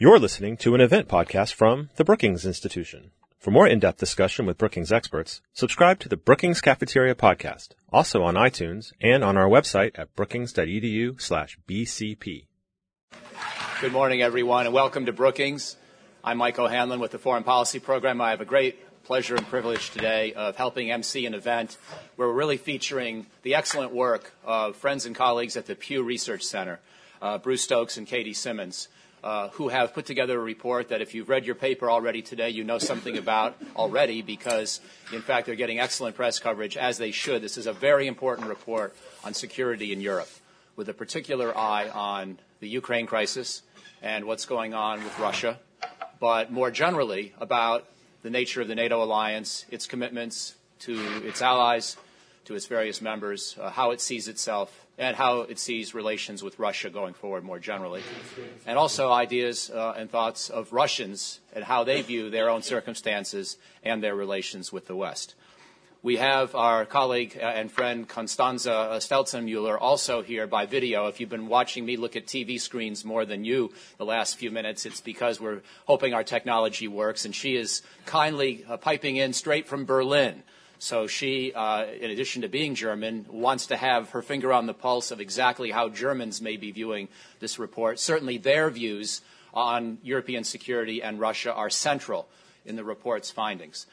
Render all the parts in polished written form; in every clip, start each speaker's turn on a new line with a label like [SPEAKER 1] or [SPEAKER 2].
[SPEAKER 1] You're listening to an event podcast from the Brookings Institution. For more in-depth discussion with Brookings experts, subscribe to the Brookings Cafeteria podcast, also on iTunes and on our website at brookings.edu/BCP.
[SPEAKER 2] Good morning, everyone, and welcome to Brookings. I'm Mike O'Hanlon with the Foreign Policy Program. I have a great pleasure and privilege today of helping MC an event where we're really featuring the excellent work of friends and colleagues at the Pew Research Center, Bruce Stokes and Katie Simmons, who have put together a report that if you've read your paper already today, you know something about already because, in fact, they're getting excellent press coverage, as they should. This is a very important report on security in Europe, with a particular eye on the Ukraine crisis and what's going on with Russia, but more generally about the nature of the NATO alliance, its commitments to its allies, to its various members, how it sees itself, and how it sees relations with Russia going forward more generally, and also ideas and thoughts of Russians and how they view their own circumstances and their relations with the West. We have our colleague and friend Constanza Stelzenmuller also here by video. If you've been watching me look at TV screens more than you the last few minutes, it's because we're hoping our technology works, and she is kindly piping in straight from Berlin. So she, in addition to being German, wants to have her finger on the pulse of exactly how Germans may be viewing this report. Certainly their views on European security and Russia are central in the report's findings.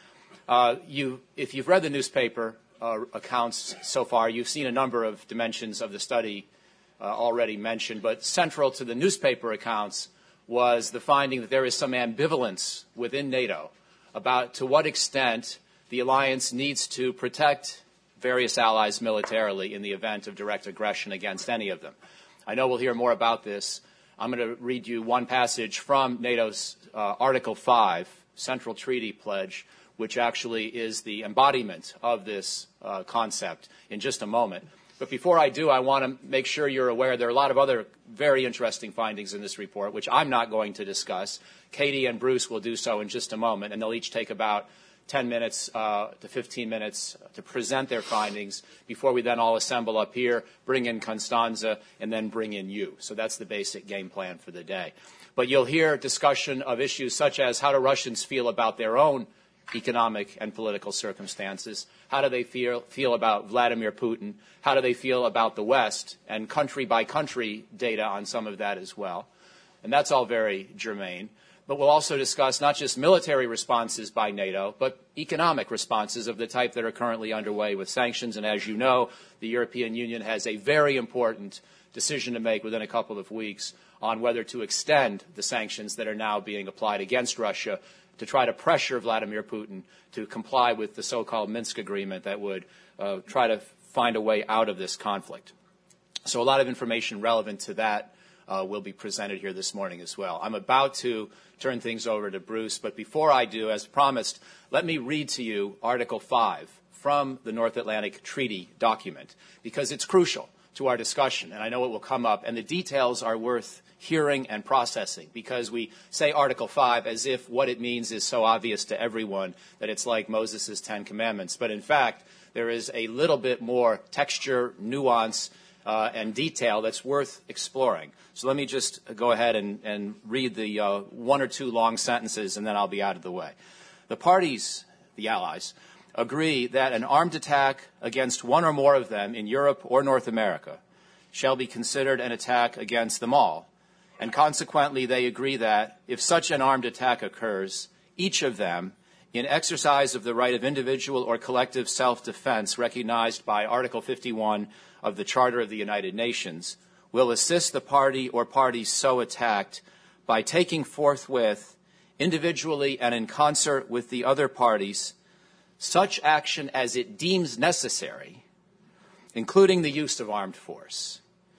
[SPEAKER 2] If you've read the newspaper accounts so far, you've seen a number of dimensions of the study already mentioned, but central to the newspaper accounts was the finding that there is some ambivalence within NATO about to what extent the alliance needs to protect various allies militarily in the event of direct aggression against any of them. I know we'll hear more about this. I'm going to read you one passage from NATO's Article 5, Central Treaty Pledge, which actually is the embodiment of this concept in just a moment. But before I do, I want to make sure you're aware there are a lot of other very interesting findings in this report, which I'm not going to discuss. Katie and Bruce will do so in just a moment, and they'll each take about 10 minutes to 15 minutes to present their findings before we then all assemble up here, bring in Constanza, and then bring in you. So that's the basic game plan for the day. But you'll hear discussion of issues such as how do Russians feel about their own economic and political circumstances? How do they feel about Vladimir Putin? How do they feel about the West? And country-by-country data on some of that as well. And that's all very germane. But we'll also discuss not just military responses by NATO, but economic responses of the type that are currently underway with sanctions. And as you know, the European Union has a very important decision to make within a couple of weeks on whether to extend the sanctions that are now being applied against Russia to try to pressure Vladimir Putin to comply with the so-called Minsk agreement that would try to find a way out of this conflict. So a lot of information relevant to that will be presented here this morning as well. I'm about to turn things over to Bruce, but before I do, as promised, let me read to you Article 5 from the North Atlantic Treaty document, because it's crucial to our discussion, and I know it will come up, and the details are worth hearing and processing, because we say Article 5 as if what it means is so obvious to everyone that it's like Moses' 10 Commandments. But in fact, there is a little bit more texture, nuance, and detail that's worth exploring. So let me just go ahead and read the one or two long sentences, and then I'll be out of the way. The parties, the allies, agree that an armed attack against one or more of them in Europe or North America shall be considered an attack against them all, and consequently they agree that if such an armed attack occurs, each of them, in exercise of the right of individual or collective self-defense recognized by Article 51 of the Charter of the United Nations, will assist the party or parties so attacked by taking forthwith, individually and in concert with the other parties, such action as it deems necessary, including the use of armed force,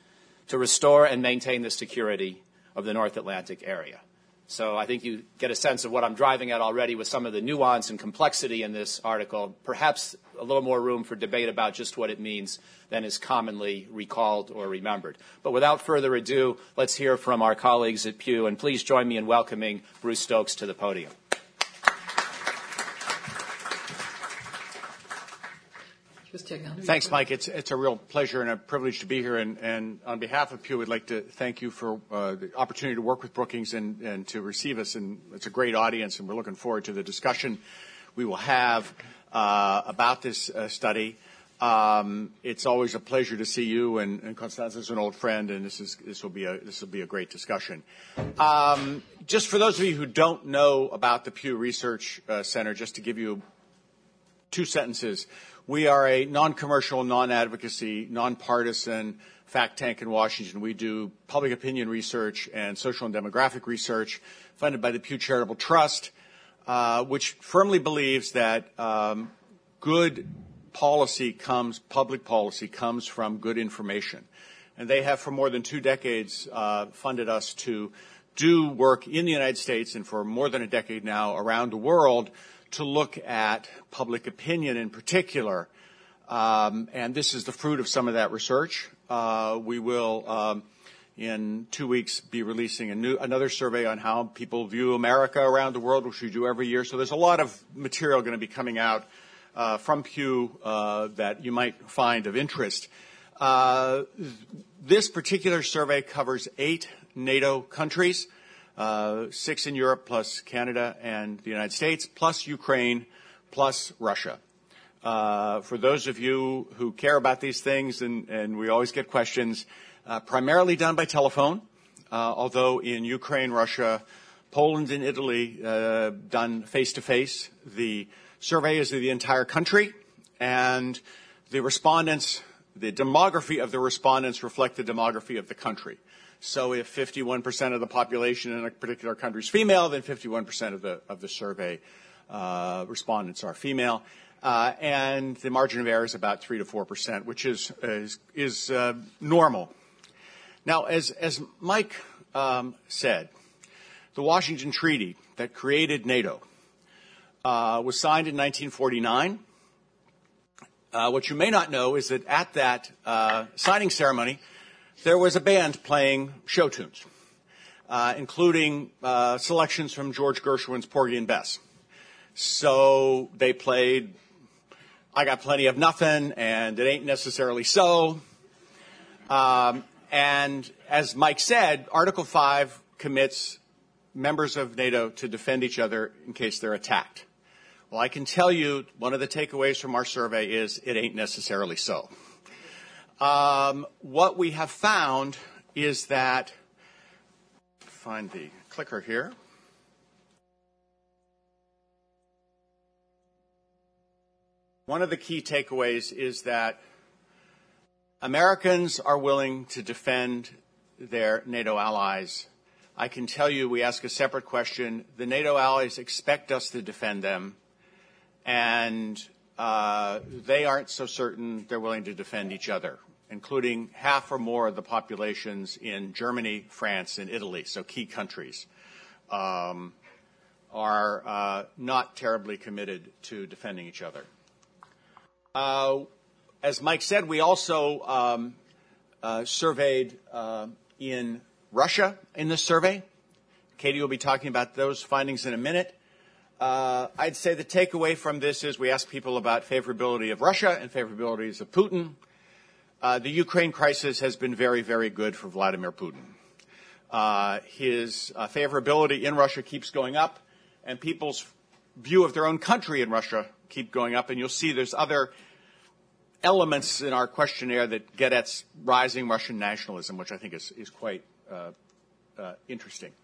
[SPEAKER 2] to restore and maintain the security of the North Atlantic area. So I think you get a sense of what I'm driving at already with some of the nuance and complexity in this article, perhaps a little more room for debate about just what it means than is commonly recalled or remembered. But without further ado, let's hear from our colleagues at Pew, and please join me in welcoming Bruce Stokes to the podium.
[SPEAKER 3] Thanks, Mike. It's a real pleasure and a privilege to be here. And on behalf of Pew, I'd like to thank you for the opportunity to work with Brookings and to receive us. And it's a great audience, and we're looking forward to the discussion we will have about this study. It's always a pleasure to see you, and Constanza is an old friend, and this will be a great discussion. Just for those of you who don't know about the Pew Research Center, just to give you 2 sentences. We are a non-commercial, non-advocacy, non-partisan fact tank in Washington. We do public opinion research and social and demographic research funded by the Pew Charitable Trust, which firmly believes that good public policy comes from good information. And they have for more than 2 decades funded us to do work in the United States and for more than a decade now around the world to look at public opinion in particular. And this is the fruit of some of that research. We will, in 2 weeks, be releasing another survey on how people view America around the world, which we do every year. So there's a lot of material going to be coming out from Pew that you might find of interest. This particular survey covers 8 NATO countries. 6 in Europe, plus Canada and the United States, plus Ukraine, plus Russia. For those of you who care about these things, and we always get questions, primarily done by telephone, although in Ukraine, Russia, Poland, and Italy, done face-to-face. The survey is of the entire country, and the demography of the respondents reflect the demography of the country. So if 51% of the population in a particular country is female, then 51% of the survey respondents are female, and the margin of error is about 3 to 4%, which is normal. Now, as Mike said, the Washington Treaty that created NATO was signed in 1949. What you may not know is that at that signing ceremony, there was a band playing show tunes, including selections from George Gershwin's Porgy and Bess. So they played I Got Plenty of Nothing and It Ain't Necessarily So. And as Mike said, Article 5 commits members of NATO to defend each other in case they're attacked. Well, I can tell you one of the takeaways from our survey is it ain't necessarily so. What we have found is that, find the clicker here. One of the key takeaways is that Americans are willing to defend their NATO allies. I can tell you, we ask a separate question. The NATO allies expect us to defend them, and they aren't so certain they're willing to defend each other, including half or more of the populations in Germany, France, and Italy, so key countries, are not terribly committed to defending each other. As Mike said, we also surveyed in Russia in this survey. Katie will be talking about those findings in a minute. I'd say the takeaway from this is we asked people about favorability of Russia and favorabilities of Putin. The Ukraine crisis has been very, very good for Vladimir Putin. His favorability in Russia keeps going up, and people's view of their own country in Russia keep going up. And you'll see there's other elements in our questionnaire that get at rising Russian nationalism, which I think is quite interesting.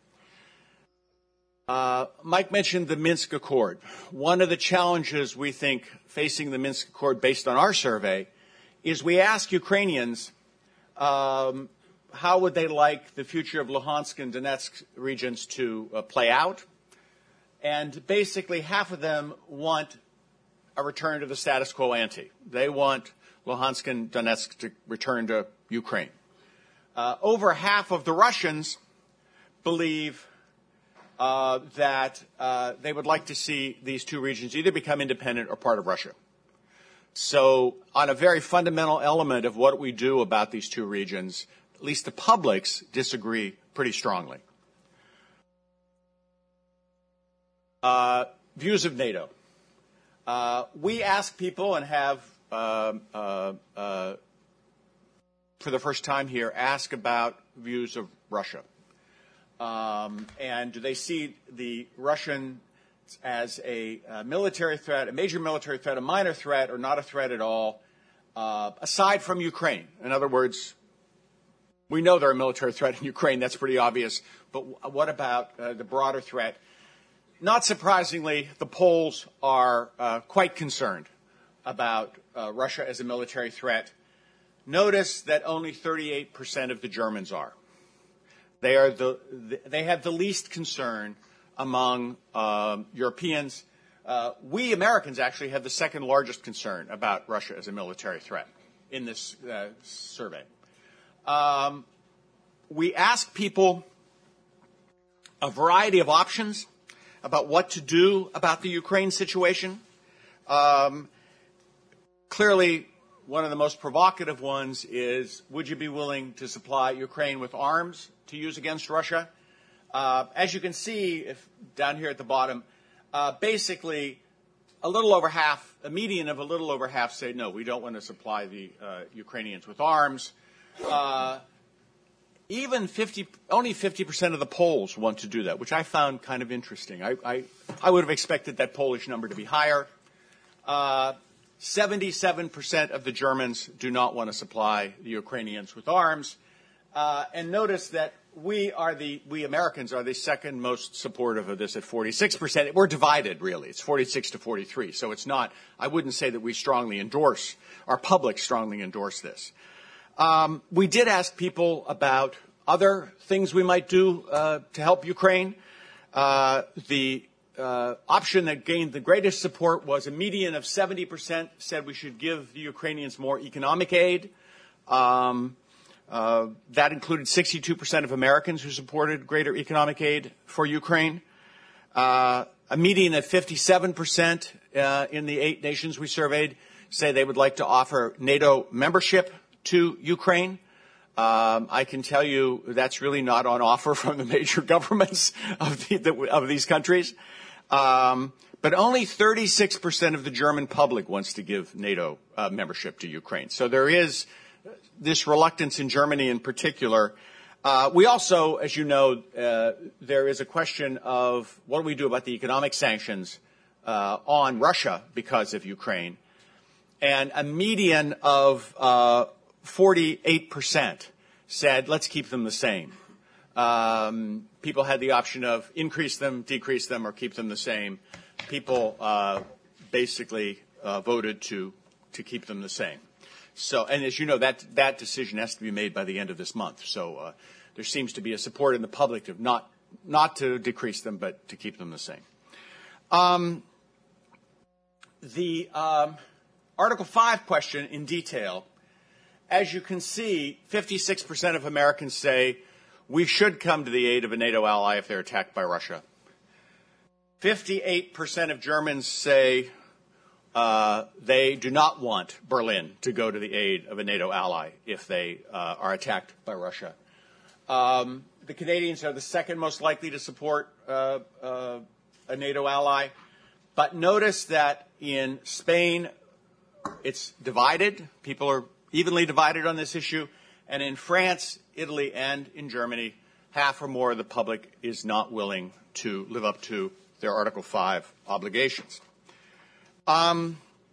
[SPEAKER 3] Mike mentioned the Minsk Accord. One of the challenges we think facing the Minsk Accord based on our survey is we ask Ukrainians how would they like the future of Luhansk and Donetsk regions to play out. And basically half of them want a return to the status quo ante. They want Luhansk and Donetsk to return to Ukraine. Over half of the Russians believe that they would like to see these two regions either become independent or part of Russia. So on a very fundamental element of what we do about these two regions, at least the publics disagree pretty strongly. Views of NATO. We ask people and have for the first time here, ask about views of Russia. And do they see the Russians as a military threat, a major military threat, a minor threat, or not a threat at all, aside from Ukraine? In other words, we know they're a military threat in Ukraine. That's pretty obvious. But what about the broader threat? Not surprisingly, the Poles are quite concerned about Russia as a military threat. Notice that only 38% of the Germans are. They have the least concern among Europeans. We Americans actually have the second largest concern about Russia as a military threat in this survey. We ask people a variety of options about what to do about the Ukraine situation. Clearly, one of the most provocative ones is, would you be willing to supply Ukraine with arms to use against Russia? As you can see down here at the bottom, basically a median of a little over half say, no, we don't want to supply the Ukrainians with arms. Only 50% of the Poles want to do that, which I found kind of interesting. I would have expected that Polish number to be higher. 77% of the Germans do not want to supply the Ukrainians with arms. And notice that we Americans are the second most supportive of this at 46%. We're divided, really. It's 46 to 43. So it's not, I wouldn't say that our public strongly endorse this. We did ask people about other things we might do to help Ukraine. The option that gained the greatest support was a median of 70% said we should give the Ukrainians more economic aid. That included 62% of Americans who supported greater economic aid for Ukraine. A median of 57% in the 8 nations we surveyed say they would like to offer NATO membership to Ukraine. I can tell you that's really not on offer from the major governments of these countries. But only 36% of the German public wants to give NATO membership to Ukraine. So there is this reluctance in Germany in particular. We also, as you know, there is a question of what do we do about the economic sanctions on Russia because of Ukraine. And a median of 48% said, let's keep them the same. People had the option of increase them, decrease them, or keep them the same. People basically voted to keep them the same. So, and as you know, that decision has to be made by the end of this month. So there seems to be a support in the public of not to decrease them, but to keep them the same. The Article 5 question in detail, as you can see, 56% of Americans say we should come to the aid of a NATO ally if they're attacked by Russia. 58% of Germans say they do not want Berlin to go to the aid of a NATO ally if they are attacked by Russia. The Canadians are the second most likely to support a NATO ally. But notice that in Spain, it's divided. People are evenly divided on this issue. And in France, Italy, and in Germany, half or more of the public is not willing to live up to their Article 5 obligations. One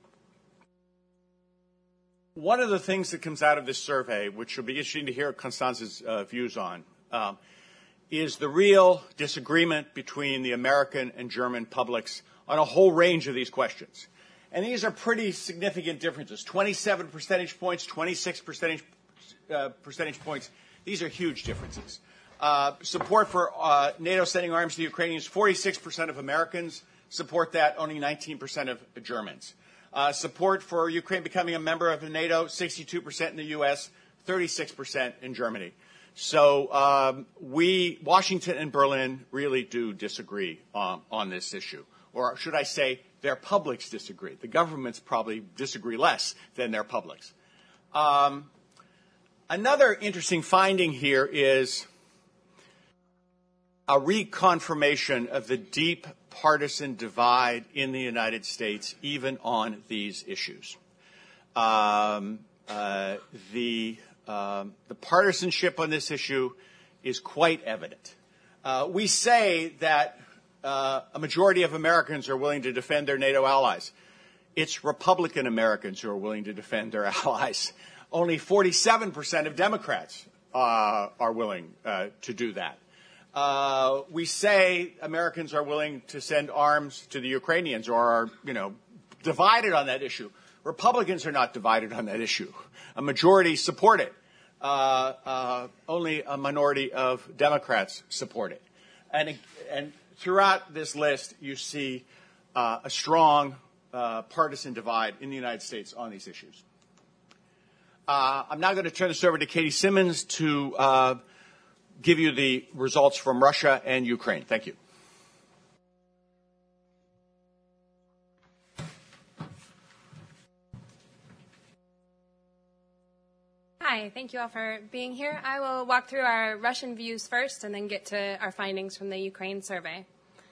[SPEAKER 3] of the things that comes out of this survey, which will be interesting to hear Constance's views on, is the real disagreement between the American and German publics on a whole range of these questions. And these are pretty significant differences. 27 percentage points, 26 percentage points. These are huge differences. Support for NATO sending arms to the Ukrainians, 46% of Americans support that, only 19% of Germans. Support for Ukraine becoming a member of NATO, 62% in the U.S., 36% in Germany. So Washington and Berlin really do disagree on this issue. Or should I say, their publics disagree. The governments probably disagree less than their publics. Another interesting finding here is a reconfirmation of the deep partisan divide in the United States, even on these issues. The partisanship on this issue is quite evident. We say that a majority of Americans are willing to defend their NATO allies. It's Republican Americans who are willing to defend their allies. Only 47% of Democrats are willing to do that. We say Americans are willing to send arms to the Ukrainians or are, divided on that issue. Republicans are not divided on that issue. A majority support it. Only a minority of Democrats support it. And throughout this list, you see a strong partisan divide in the United States on these issues. I'm now going to turn this over to Katie Simmons to give you the results from Russia and Ukraine. Thank you.
[SPEAKER 4] Hi, thank you all for being here. I will walk through our Russian views first and then get to our findings from the Ukraine survey.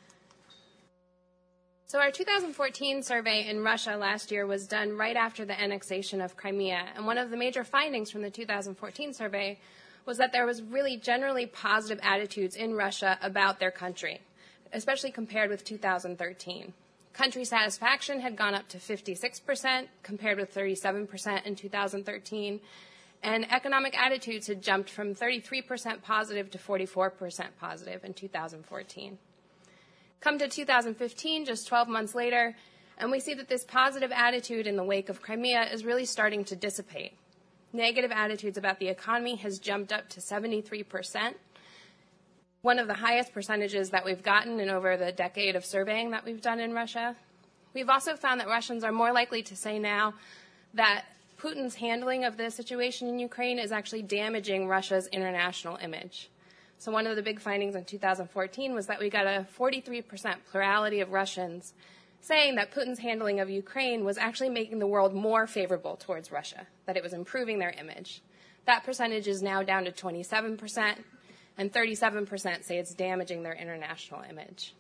[SPEAKER 4] So our 2014 survey in Russia last year was done right after the annexation of Crimea, and one of the major findings from the 2014 survey was that there was really generally positive attitudes in Russia about their country, especially compared with 2013. Country satisfaction had gone up to 56% compared with 37% in 2013, and economic attitudes had jumped from 33% positive to 44% positive in 2014. Come to 2015, just 12 months later, and we see that this positive attitude in the wake of Crimea is really starting to dissipate. Negative attitudes about the economy has jumped up to 73%, one of the highest percentages that we've gotten in over the decade of surveying that we've done in Russia. We've also found that Russians are more likely to say now that Putin's handling of the situation in Ukraine is actually damaging Russia's international image. So one of the big findings in 2014 was that we got a 43% plurality of Russians saying that Putin's handling of Ukraine was actually making the world more favorable towards Russia, that it was improving their image. That percentage is now down to 27%, and 37% say it's damaging their international image.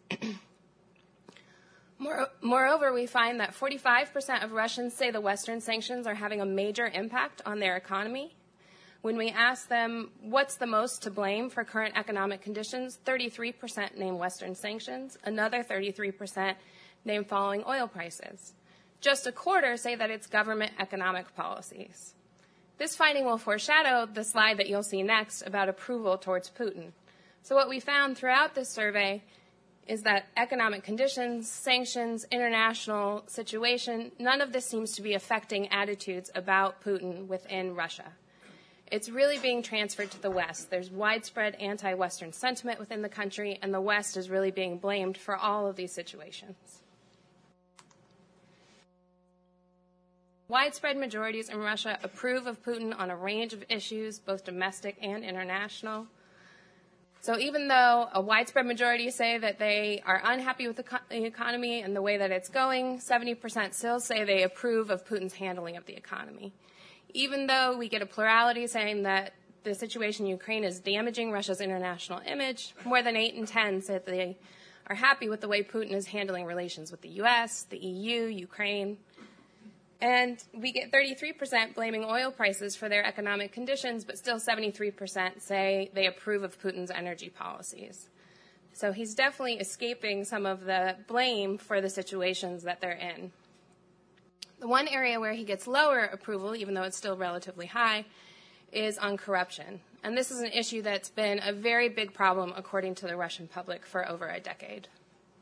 [SPEAKER 4] Moreover, we find that 45% of Russians say the Western sanctions are having a major impact on their economy. When we ask them what's the most to blame for current economic conditions, 33% name Western sanctions, another 33% name falling oil prices. Just a quarter say that it's government economic policies. This finding will foreshadow the slide that you'll see next about approval towards Putin. So what we found throughout this survey is that economic conditions, sanctions, international situation, none of this seems to be affecting attitudes about Putin within Russia. It's really being transferred to the West. There's widespread anti-Western sentiment within the country, and the West is really being blamed for all of these situations. Widespread majorities in Russia approve of Putin on a range of issues, both domestic and international. So even though a widespread majority say that they are unhappy with the economy and the way that it's going, 70% still say they approve of Putin's handling of the economy. Even though we get a plurality saying that the situation in Ukraine is damaging Russia's international image, more than 8 in 10 say that they are happy with the way Putin is handling relations with the U.S., the EU, Ukraine. And we get 33% blaming oil prices for their economic conditions, but still 73% say they approve of Putin's energy policies. So he's definitely escaping some of the blame for the situations that they're in. The one area where he gets lower approval, even though it's still relatively high, is on corruption. And this is an issue that's been a very big problem, according to the Russian public, for over a decade.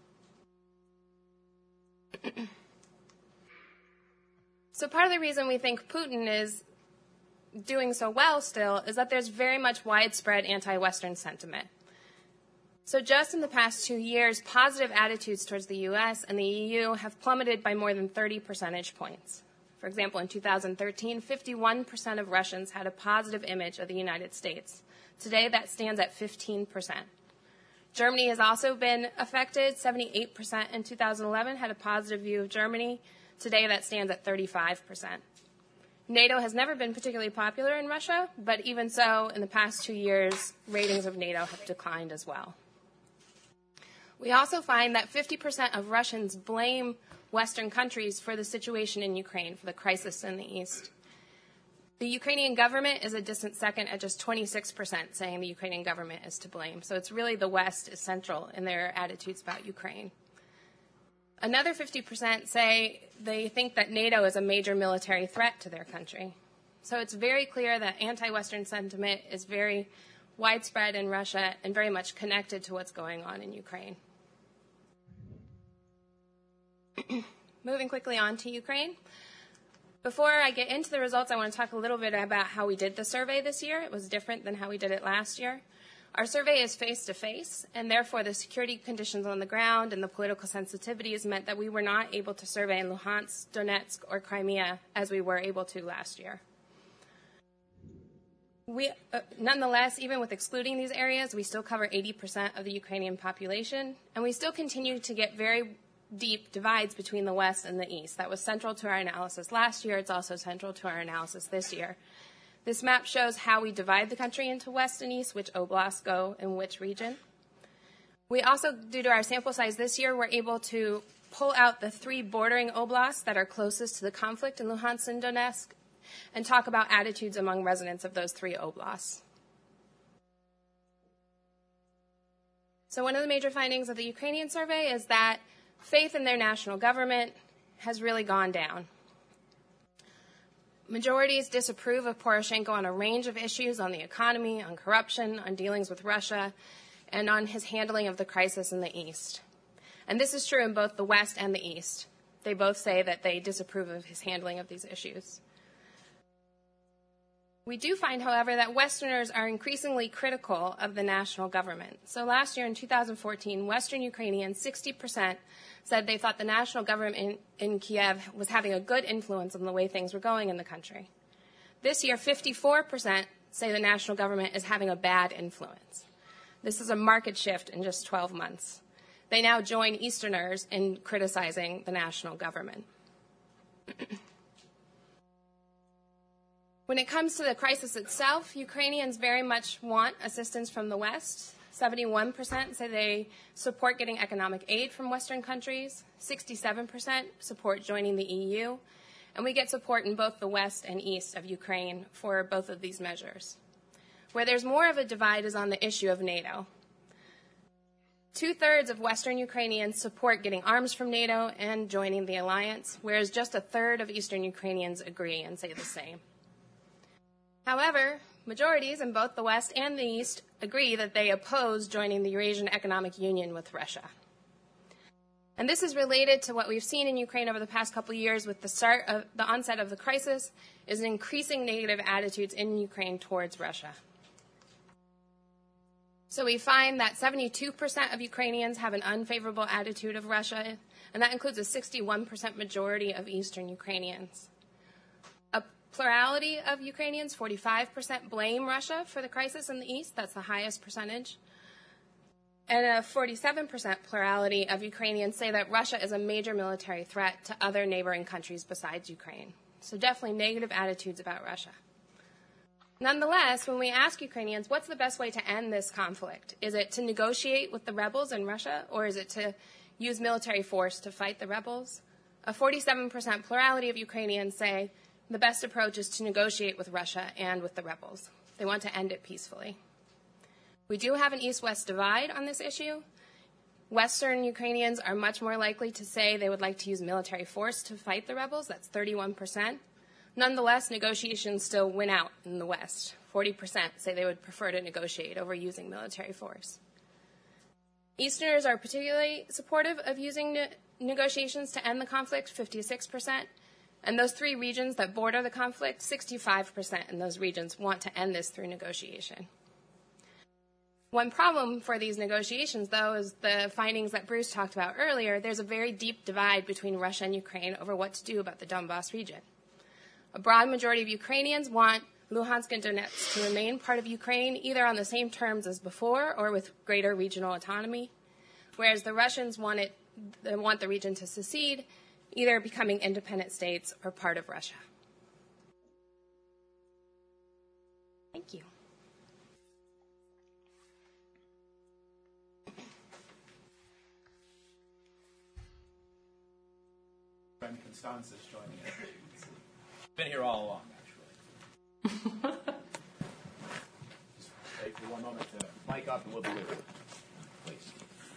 [SPEAKER 4] So part of the reason we think Putin is doing so well still is that there's very much widespread anti-Western sentiment. So just in the past 2 years, positive attitudes towards the U.S. and the EU have plummeted by more than 30 percentage points. For example, in 2013, 51% of Russians had a positive image of the United States. Today, that stands at 15%. Germany has also been affected. 78% in 2011 had a positive view of Germany. Today, that stands at 35%. NATO has never been particularly popular in Russia, but even so, in the past 2 years, ratings of NATO have declined as well. We also find that 50% of Russians blame Western countries for the situation in Ukraine, for the crisis in the East. The Ukrainian government is a distant second at just 26%, saying the Ukrainian government is to blame. So it's really the West is central in their attitudes about Ukraine. Another 50% say they think that NATO is a major military threat to their country. So it's very clear that anti-Western sentiment is very widespread in Russia and very much connected to what's going on in Ukraine. Moving quickly on to Ukraine. Before I get into the results, I want to talk a little bit about how we did the survey this year. It was different than how we did it last year. Our survey is face-to-face, and therefore the security conditions on the ground and the political sensitivities meant that we were not able to survey in Luhansk, Donetsk, or Crimea as we were able to last year. Nonetheless, even with excluding these areas, we still cover 80% of the Ukrainian population, and we still continue to get very deep divides between the West and the East. That was central to our analysis last year. It's also central to our analysis this year. This map shows how we divide the country into West and East, which oblasts go in which region. We also, due to our sample size this year, were able to pull out the 3 bordering oblasts that are closest to the conflict in Luhansk and Donetsk and talk about attitudes among residents of those 3 oblasts. So one of the major findings of the Ukrainian survey is that faith in their national government has really gone down. Majorities disapprove of Poroshenko on a range of issues on the economy, on corruption, on dealings with Russia, and on his handling of the crisis in the East. And this is true in both the West and the East. They both say that they disapprove of his handling of these issues. We do find, however, that Westerners are increasingly critical of the national government. So last year in 2014, Western Ukrainians, 60%, said they thought the national government in Kiev was having a good influence on the way things were going in the country. This year, 54% say the national government is having a bad influence. This is a marked shift in just 12 months. They now join Easterners in criticizing the national government. When it comes to the crisis itself, Ukrainians very much want assistance from the West. 71% say they support getting economic aid from Western countries. 67% support joining the EU. And we get support in both the West and East of Ukraine for both of these measures. Where there's more of a divide is on the issue of NATO. 2/3 of Western Ukrainians support getting arms from NATO and joining the alliance, whereas just 1/3 of Eastern Ukrainians agree and say the same. However, majorities in both the West and the East agree that they oppose joining the Eurasian Economic Union with Russia. And this is related to what we've seen in Ukraine over the past couple of years with the onset of the crisis, is increasing negative attitudes in Ukraine towards Russia. So we find that 72% of Ukrainians have an unfavorable attitude of Russia, and that includes a 61% majority of Eastern Ukrainians. Plurality of Ukrainians, 45%, blame Russia for the crisis in the East. That's the highest percentage. And a 47% plurality of Ukrainians say that Russia is a major military threat to other neighboring countries besides Ukraine. So definitely negative attitudes about Russia. Nonetheless, when we ask Ukrainians, what's the best way to end this conflict? Is it to negotiate with the rebels in Russia, or is it to use military force to fight the rebels? A 47% plurality of Ukrainians say the best approach is to negotiate with Russia and with the rebels. They want to end it peacefully. We do have an East-West divide on this issue. Western Ukrainians are much more likely to say they would like to use military force to fight the rebels. That's 31%. Nonetheless, negotiations still win out in the West. 40% say they would prefer to negotiate over using military force. Easterners are particularly supportive of using negotiations to end the conflict, 56%. And those 3 regions that border the conflict, 65% in those regions want to end this through negotiation. One problem for these negotiations, though, is the findings that Bruce talked about earlier. There's a very deep divide between Russia and Ukraine over what to do about the Donbas region. A broad majority of Ukrainians want Luhansk and Donetsk to remain part of Ukraine, either on the same terms as before or with greater regional autonomy, whereas the Russians want the region to secede, either becoming independent states or part of Russia. Thank you.
[SPEAKER 2] friend Constanza is joining us. Been here all along, actually. Just wait for one moment to mic up and we'll be with you. Please.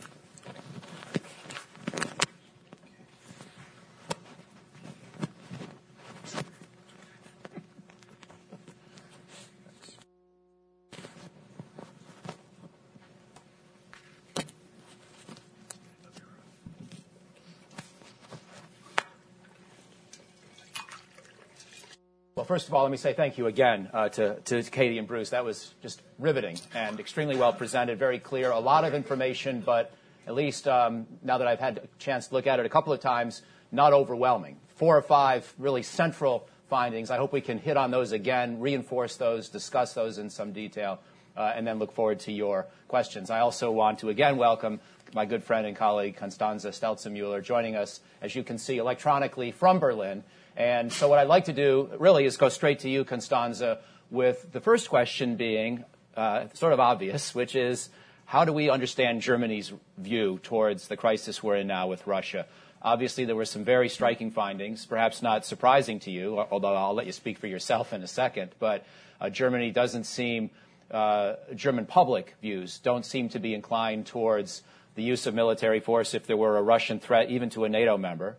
[SPEAKER 2] Well, first of all, let me say thank you again to Katie and Bruce. That was just riveting and extremely well presented, very clear, a lot of information, but at least now that I've had a chance to look at it a couple of times, not overwhelming. 4 or 5 really central findings. I hope we can hit on those again, reinforce those, discuss those in some detail, and then look forward to your questions. I also want to again welcome my good friend and colleague Constanza Stelzenmuller joining us, as you can see, electronically from Berlin. And so what I'd like to do really is go straight to you, Constanza, with the first question being sort of obvious, which is how do we understand Germany's view towards the crisis we're in now with Russia? Obviously, there were some very striking findings, perhaps not surprising to you, although I'll let you speak for yourself in a second. But Germany doesn't seem, German public views don't seem to be inclined towards the use of military force if there were a Russian threat, even to a NATO member.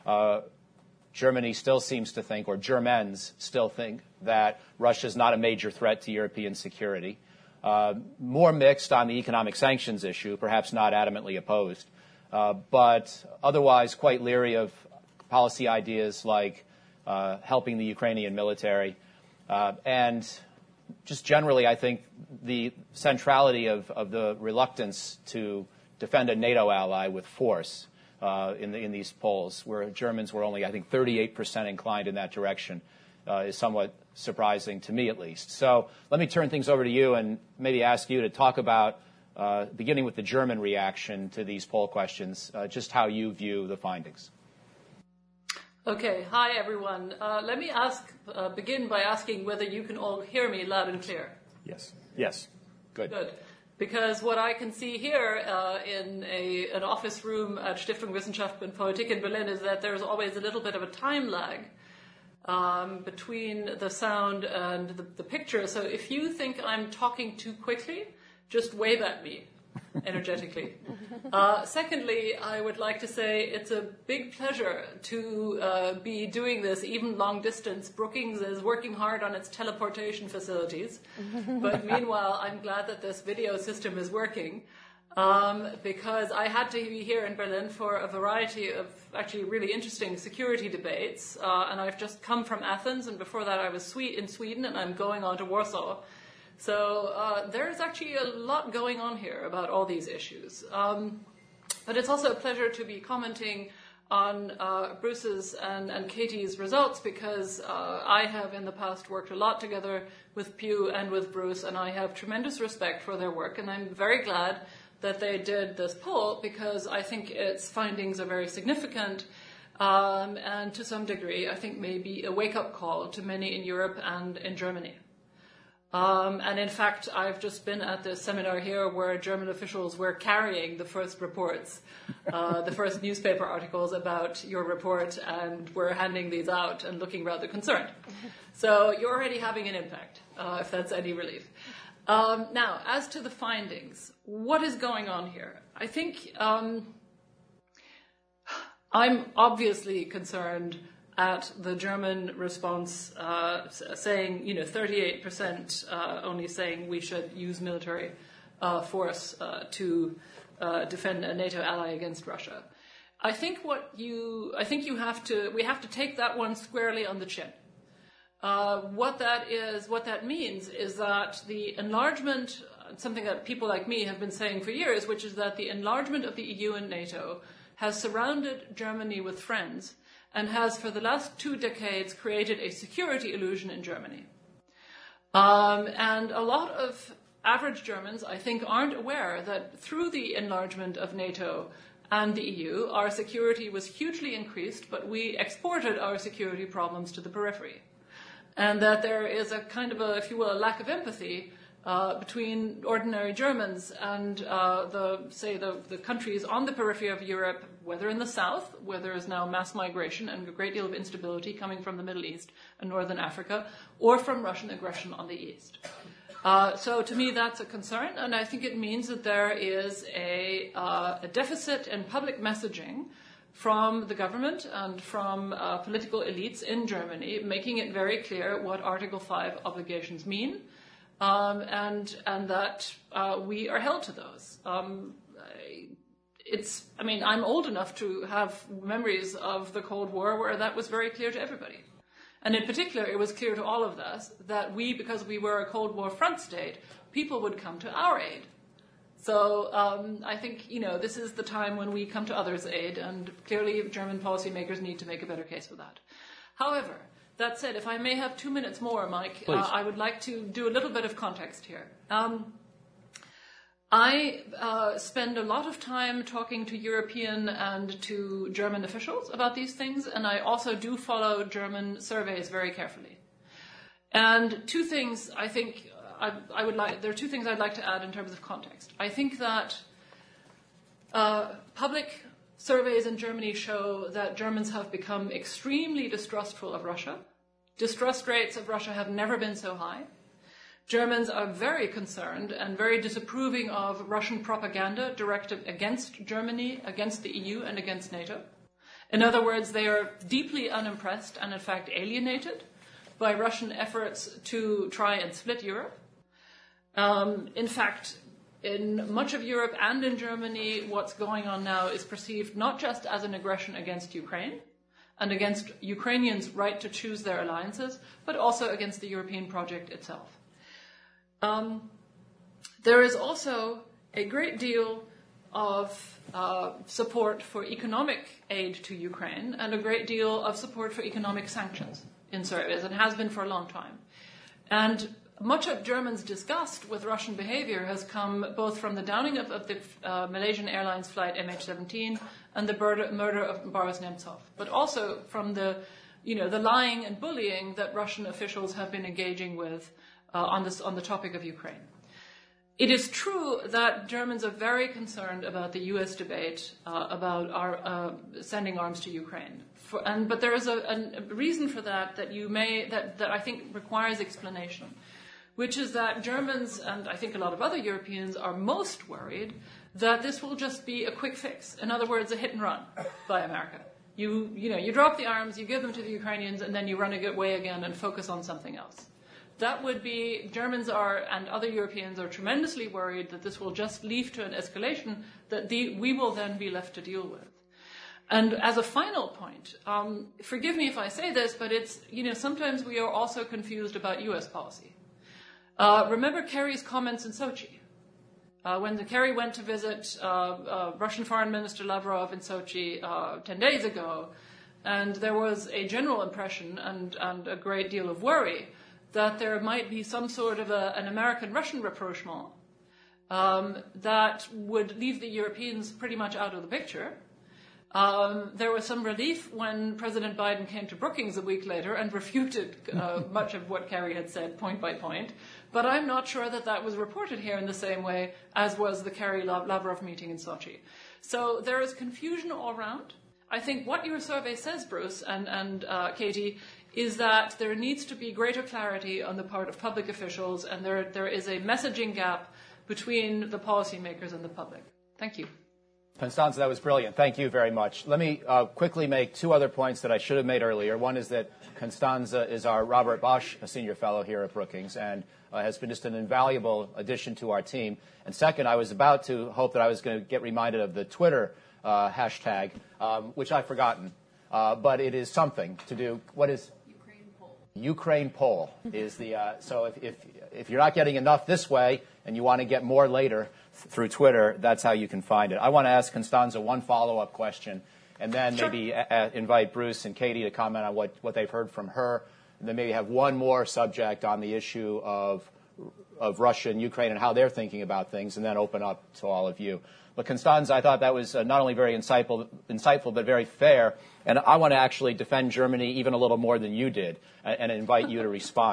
[SPEAKER 2] Germany still seems to think, or Germans still think, that Russia is not a major threat to European security. More mixed on the economic sanctions issue, perhaps not adamantly opposed, but otherwise quite leery of policy ideas like helping the Ukrainian military. And just generally, I think the centrality of the reluctance to defend a NATO ally with force in these polls, where Germans were only, I think, 38% inclined in that direction, is somewhat surprising to me, at least. So let me turn things over to you and maybe ask you to talk about, beginning with the German reaction to these poll questions, just how you view the findings.
[SPEAKER 5] Okay. Hi, everyone. Let me begin by asking whether you can all hear me loud and clear.
[SPEAKER 2] Yes. Yes. Good.
[SPEAKER 5] Good. Because what I can see here in an office room at Stiftung Wissenschaft und Politik in Berlin is that there's always a little bit of a time lag between the sound and the picture. So if you think I'm talking too quickly, just wave at me energetically. Secondly, I would like to say it's a big pleasure to be doing this, even long distance. Brookings is working hard on its teleportation facilities. But meanwhile, I'm glad that this video system is working because I had to be here in Berlin for a variety of actually really interesting security debates. And I've just come from Athens, and before that I was in Sweden, and I'm going on to Warsaw. So there's actually a lot going on here about all these issues. But it's also a pleasure to be commenting on Bruce's and Katie's results because I have in the past worked a lot together with Pew and with Bruce, and I have tremendous respect for their work, and I'm very glad that they did this poll because I think its findings are very significant and to some degree I think maybe a wake-up call to many in Europe and in Germany. And in fact, I've just been at this seminar here where German officials were carrying the first reports, the first newspaper articles about your report, and we're handing these out and looking rather concerned. So you're already having an impact, if that's any relief. Now, as to the findings, what is going on here? I think I'm obviously concerned at the German response saying, 38% only saying we should use military force to defend a NATO ally against Russia. I think we have to take that one squarely on the chin. What that means is that the enlargement, something that people like me have been saying for years, which is that the enlargement of the EU and NATO has surrounded Germany with friends and has for the last 2 decades created a security illusion in Germany. And a lot of average Germans, I think, aren't aware that through the enlargement of NATO and the EU, our security was hugely increased, but we exported our security problems to the periphery. And that there is a kind of a, if you will, a lack of empathy between ordinary Germans and the countries on the periphery of Europe, whether in the south, where there is now mass migration and a great deal of instability coming from the Middle East and Northern Africa, or from Russian aggression on the east. So to me, that's a concern, and I think it means that there is a deficit in public messaging from the government and from political elites in Germany, making it very clear what Article 5 obligations mean, and that we are held to those. I'm old enough to have memories of the Cold War where that was very clear to everybody. And in particular, it was clear to all of us that because we were a Cold War front state, people would come to our aid. So I think, this is the time when we come to others' aid, and clearly German policymakers need to make a better case for that. However, that said, if I may have 2 minutes more, Mike, I would like to do a little bit of context here. I spend a lot of time talking to European and to German officials about these things, and I also do follow German surveys very carefully. And two things I think there are two things I'd like to add in terms of context. I think that public surveys in Germany show that Germans have become extremely distrustful of Russia. Distrust rates of Russia have never been so high. Germans are very concerned and very disapproving of Russian propaganda directed against Germany, against the EU, and against NATO. In other words, they are deeply unimpressed and, in fact, alienated by Russian efforts to try and split Europe. In fact, in much of Europe and in Germany, what's going on now is perceived not just as an aggression against Ukraine and against Ukrainians' right to choose their alliances, but also against the European project itself. There is also a great deal of support for economic aid to Ukraine and a great deal of support for economic sanctions in Serbia, and has been for a long time. And much of Germans' disgust with Russian behavior has come both from the downing of the Malaysian Airlines flight MH17 and the murder of Boris Nemtsov, but also from the lying and bullying that Russian officials have been engaging with on the topic of Ukraine. It is true that Germans are very concerned about the U.S. debate about our sending arms to Ukraine, but there is a reason for that that I think requires explanation, which is that Germans and I think a lot of other Europeans are most worried that this will just be a quick fix. In other words, a hit and run by America. You drop the arms, you give them to the Ukrainians, and then you run away again and focus on something else. That would be, Germans and other Europeans are tremendously worried that this will just lead to an escalation that we will then be left to deal with. And as a final point, forgive me if I say this, but it's, sometimes we are also confused about U.S. policy. Remember Kerry's comments in Sochi. When Kerry went to visit Russian Foreign Minister Lavrov in Sochi 10 days ago, and there was a general impression and a great deal of worry that there might be some sort of an American-Russian rapprochement that would leave the Europeans pretty much out of the picture. There was some relief when President Biden came to Brookings a week later and refuted much of what Kerry had said point by point. But I'm not sure that was reported here in the same way as was the Kerry-Lavrov meeting in Sochi. So there is confusion all around. I think what your survey says, Bruce and Katie, is that there needs to be greater clarity on the part of public officials, and there is a messaging gap between the policymakers and the public. Thank you.
[SPEAKER 2] Constanza, that was brilliant. Thank you very much. Let me quickly make two other points that I should have made earlier. One is that Constanza is our Robert Bosch Senior Fellow here at Brookings and has been just an invaluable addition to our team. And second, I was about to hope that I was going to get reminded of the Twitter hashtag, which I've forgotten. But it is something to do. What is Ukraine poll is the so if you're not getting enough this way and you want to get more later through Twitter, that's how you can find it. I want to ask Constanza one follow-up question, and then maybe invite Bruce and Katie to comment on what they've heard from her, and then maybe have one more subject on the issue of Russia and Ukraine and how they're thinking about things, and then open up to all of you. But Constanza, I thought that was not only very insightful, but very fair. And I want to actually defend Germany even a little more than you did and invite you to respond.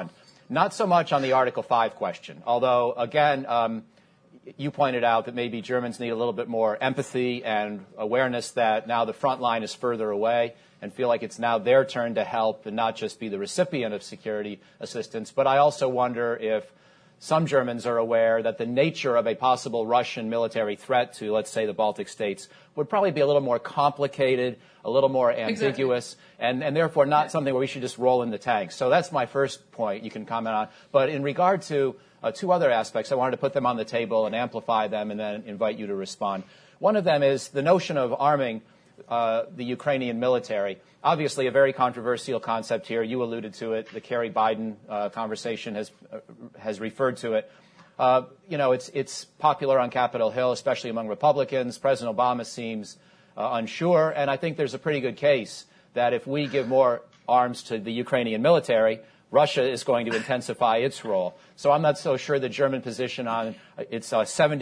[SPEAKER 2] Not so much on the Article 5 question, although, again, you pointed out that maybe Germans need a little bit more empathy and awareness that now the front line is further away and feel like it's now their turn to help and not just be the recipient of security assistance. But I also wonder if some Germans are aware that the nature of a possible Russian military threat to, let's say, the Baltic states would probably be a little more complicated, a little more ambiguous, exactly. and therefore not something where we should just roll in the tank. So that's my first point you can comment on. But in regard to two other aspects, I wanted to put them on the table and amplify them and then invite you to respond. One of them is the notion of arming the Ukrainian military. Obviously, a very controversial concept here. You alluded to it. The Kerry-Biden conversation has referred to it. It's popular on Capitol Hill, especially among Republicans. President Obama seems unsure, and I think there's a pretty good case that if we give more arms to the Ukrainian military, Russia is going to intensify its role. So I'm not so sure the German position on its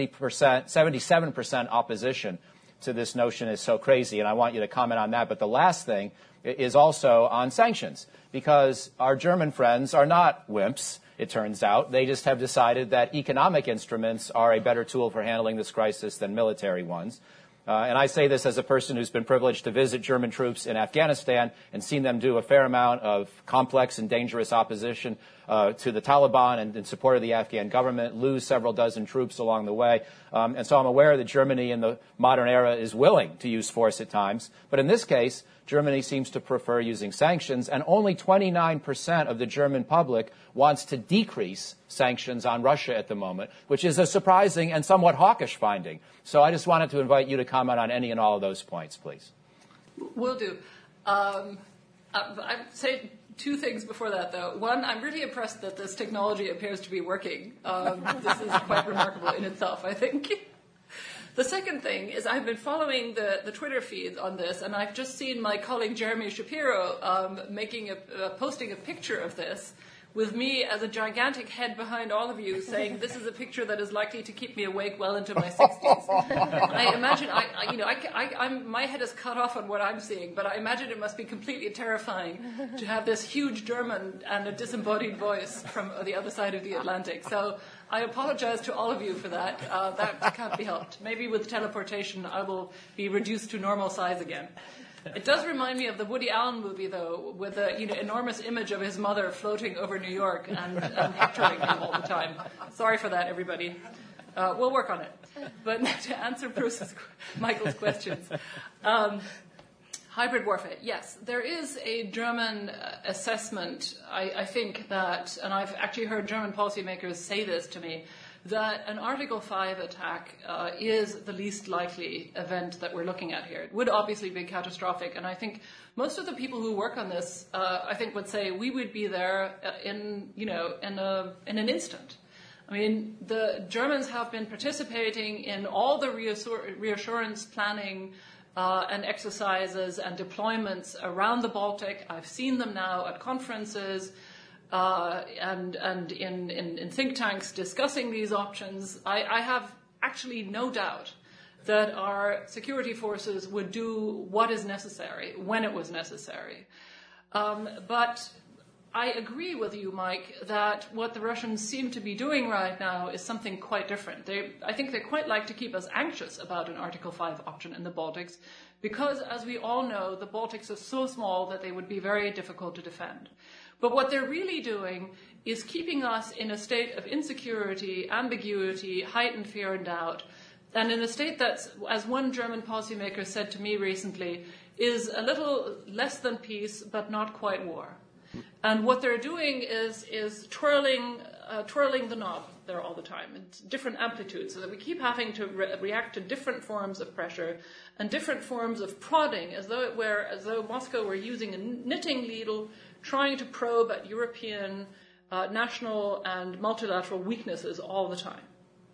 [SPEAKER 2] 77% opposition to this notion is so crazy, and I want you to comment on that. But the last thing is also on sanctions, because our German friends are not wimps, it turns out. They just have decided that economic instruments are a better tool for handling this crisis than military ones. And I say this as a person who's been privileged to visit German troops in Afghanistan and seen them do a fair amount of complex and dangerous opposition to the Taliban and in support of the Afghan government, lose several dozen troops along the way. And so I'm aware that Germany in the modern era is willing to use force at times. But in this case, Germany seems to prefer using sanctions, and only 29% of the German public wants to decrease sanctions on Russia at the moment, which is a surprising and somewhat hawkish finding. So I just wanted to invite you to comment on any and all of those points, please.
[SPEAKER 5] Will do. I'd say two things before that, though. One, I'm really impressed that this technology appears to be working. This is quite remarkable in itself, I think. The second thing is I've been following the Twitter feed on this, and I've just seen my colleague Jeremy Shapiro posting a picture of this with me as a gigantic head behind all of you saying this is a picture that is likely to keep me awake well into my 60s. I imagine, my head is cut off on what I'm seeing, but I imagine it must be completely terrifying to have this huge German and a disembodied voice from the other side of the Atlantic. So I apologize to all of you for that. That can't be helped. Maybe with teleportation I will be reduced to normal size again. It does remind me of the Woody Allen movie, though, with the enormous image of his mother floating over New York and hectoring him all the time. Sorry for that, everybody. We'll work on it. But to answer Michael's questions, hybrid warfare. Yes, there is a German assessment, I think, that, and I've actually heard German policymakers say this to me, that an Article 5 attack is the least likely event that we're looking at here. It would obviously be catastrophic, and I think most of the people who work on this, I think, would say we would be there in an instant. I mean, the Germans have been participating in all the reassurance planning and exercises and deployments around the Baltic. I've seen them now at conferences. And in think tanks discussing these options. I have actually no doubt that our security forces would do what is necessary when it was necessary. But I agree with you, Mike, that what the Russians seem to be doing right now is something quite different. I think they quite like to keep us anxious about an Article 5 option in the Baltics because, as we all know, the Baltics are so small that they would be very difficult to defend. But what they're really doing is keeping us in a state of insecurity, ambiguity, heightened fear and doubt, and in a state that's, as one German policymaker said to me recently, is a little less than peace, but not quite war. And what they're doing is twirling the knob there all the time in different amplitudes, so that we keep having to react to different forms of pressure and different forms of prodding, as though Moscow were using a knitting needle, trying to probe at European, national, and multilateral weaknesses all the time.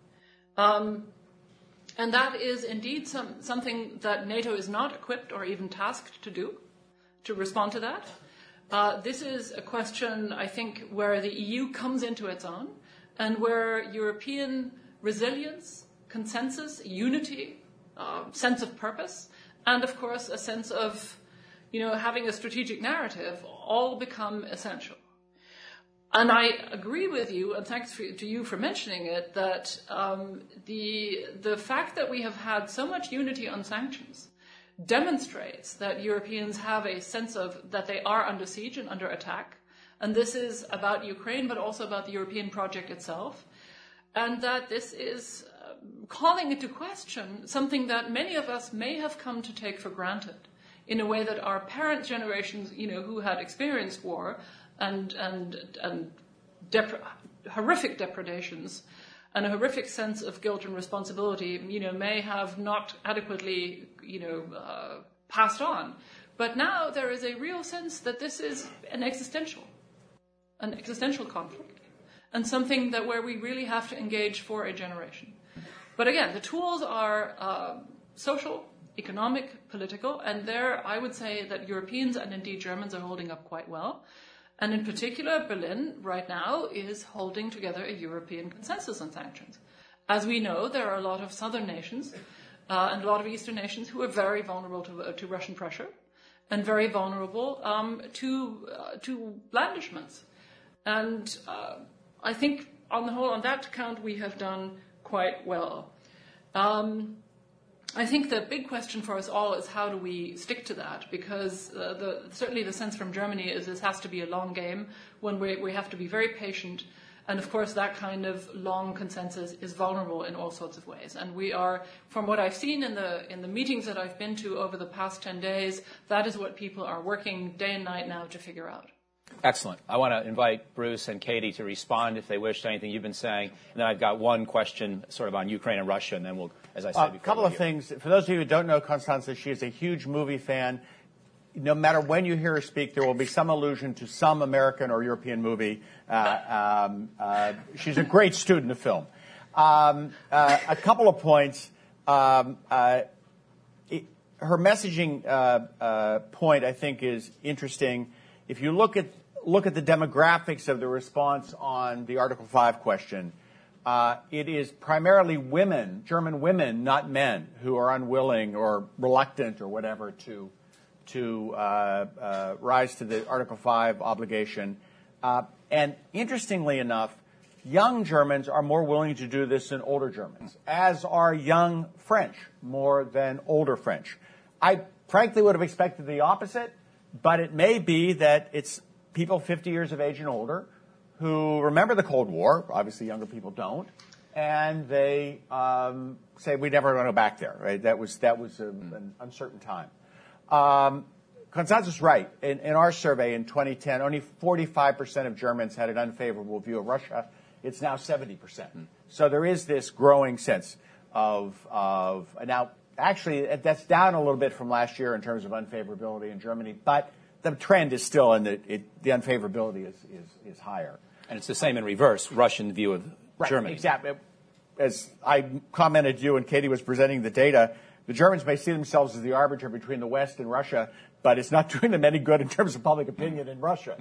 [SPEAKER 5] And that is indeed something that NATO is not equipped or even tasked to do, to respond to that. This is a question, I think, where the EU comes into its own and where European resilience, consensus, unity, sense of purpose, and, of course, a sense of having a strategic narrative all become essential. And I agree with you, and thanks to you for mentioning it, that the fact that we have had so much unity on sanctions demonstrates that Europeans have a sense of that they are under siege and under attack. And this is about Ukraine, but also about the European project itself. And that this is calling into question something that many of us may have come to take for granted in a way that our parent generations, who had experienced war and horrific depredations and a horrific sense of guilt and responsibility, may have not adequately, passed on. But now there is a real sense that this is an existential conflict, and something that where we really have to engage for a generation. But again, the tools are social, economic, political, and there I would say that Europeans and indeed Germans are holding up quite well. And in particular, Berlin right now is holding together a European consensus on sanctions. As we know, there are a lot of southern nations and a lot of eastern nations who are very vulnerable to Russian pressure and very vulnerable to blandishments. And I think on the whole, on that count, we have done quite well. I think the big question for us all is how do we stick to that? Because certainly the sense from Germany is this has to be a long game when we have to be very patient. And of course, that kind of long consensus is vulnerable in all sorts of ways. And we are, from what I've seen in the meetings that I've been to over the past 10 days, that is what people are working day and night now to figure out.
[SPEAKER 2] Excellent. I want to invite Bruce and Katie to respond if they wish to anything you've been saying. And then I've got one question sort of on Ukraine and Russia, and then we'll, as I said before.
[SPEAKER 3] A couple of things. For those of you who don't know Constanze, she is a huge movie fan. No matter when you hear her speak, there will be some allusion to some American or European movie. She's a great student of film. A couple of points. Her messaging point, I think, is interesting. If you look at the demographics of the response on the Article 5 question, it is primarily women, German women, not men, who are unwilling or reluctant or whatever to rise to the Article 5 obligation. And interestingly enough, young Germans are more willing to do this than older Germans, as are young French more than older French. I frankly would have expected the opposite. But it may be that it's people 50 years of age and older who remember the Cold War. Obviously, younger people don't. And they say, we never want to go back there. Right? That was an uncertain time. Constanze's right. In our survey in 2010, only 45% of Germans had an unfavorable view of Russia. It's now 70%. So there is this growing sense of now. Actually, that's down a little bit from last year in terms of unfavorability in Germany, but the trend is still in the unfavorability is higher.
[SPEAKER 2] And it's the same in reverse, Russian view of Germany.
[SPEAKER 3] Exactly. As I commented to you and Katie was presenting the data, the Germans may see themselves as the arbiter between the West and Russia, but it's not doing them any good in terms of public opinion in Russia.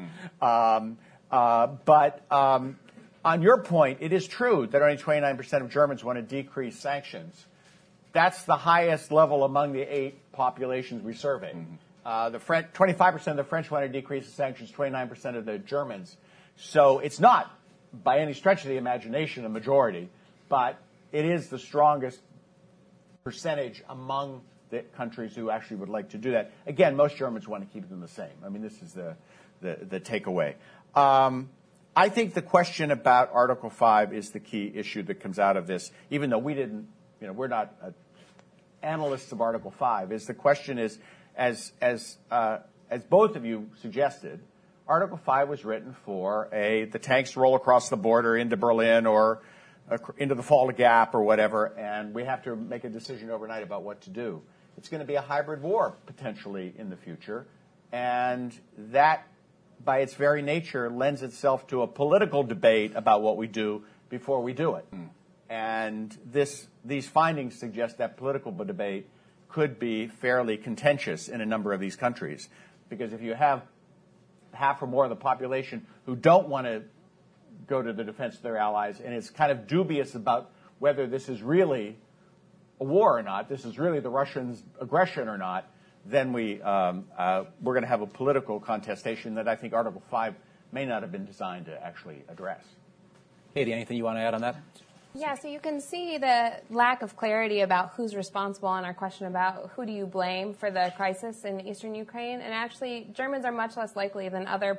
[SPEAKER 3] But on your point, it is true that only 29% of Germans want to decrease sanctions. That's the highest level among the 8 populations we surveyed. 25% of the French want to decrease the sanctions, 29% of the Germans. So it's not, by any stretch of the imagination, a majority, but it is the strongest percentage among the countries who actually would like to do that. Again, most Germans want to keep them the same. I mean, this is the takeaway. I think the question about Article 5 is the key issue that comes out of this, even though we didn't, we're not analysts of Article 5. The question is, as both of you suggested, Article 5 was written for the tanks roll across the border into Berlin or into the Fulda Gap or whatever, and we have to make a decision overnight about what to do. It's going to be a hybrid war potentially in the future, and that, by its very nature, lends itself to a political debate about what we do before we do it. And these findings suggest that political debate could be fairly contentious in a number of these countries. Because if you have half or more of the population who don't want to go to the defense of their allies, and it's kind of dubious about whether this is really a war or not, this is really the Russians' aggression or not, then we're going to have a political contestation that I think Article 5 may not have been designed to actually address.
[SPEAKER 2] Katie, anything you want to add on that?
[SPEAKER 4] Yeah, so you can see the lack of clarity about who's responsible on our question about who do you blame for the crisis in eastern Ukraine. And actually, Germans are much less likely than other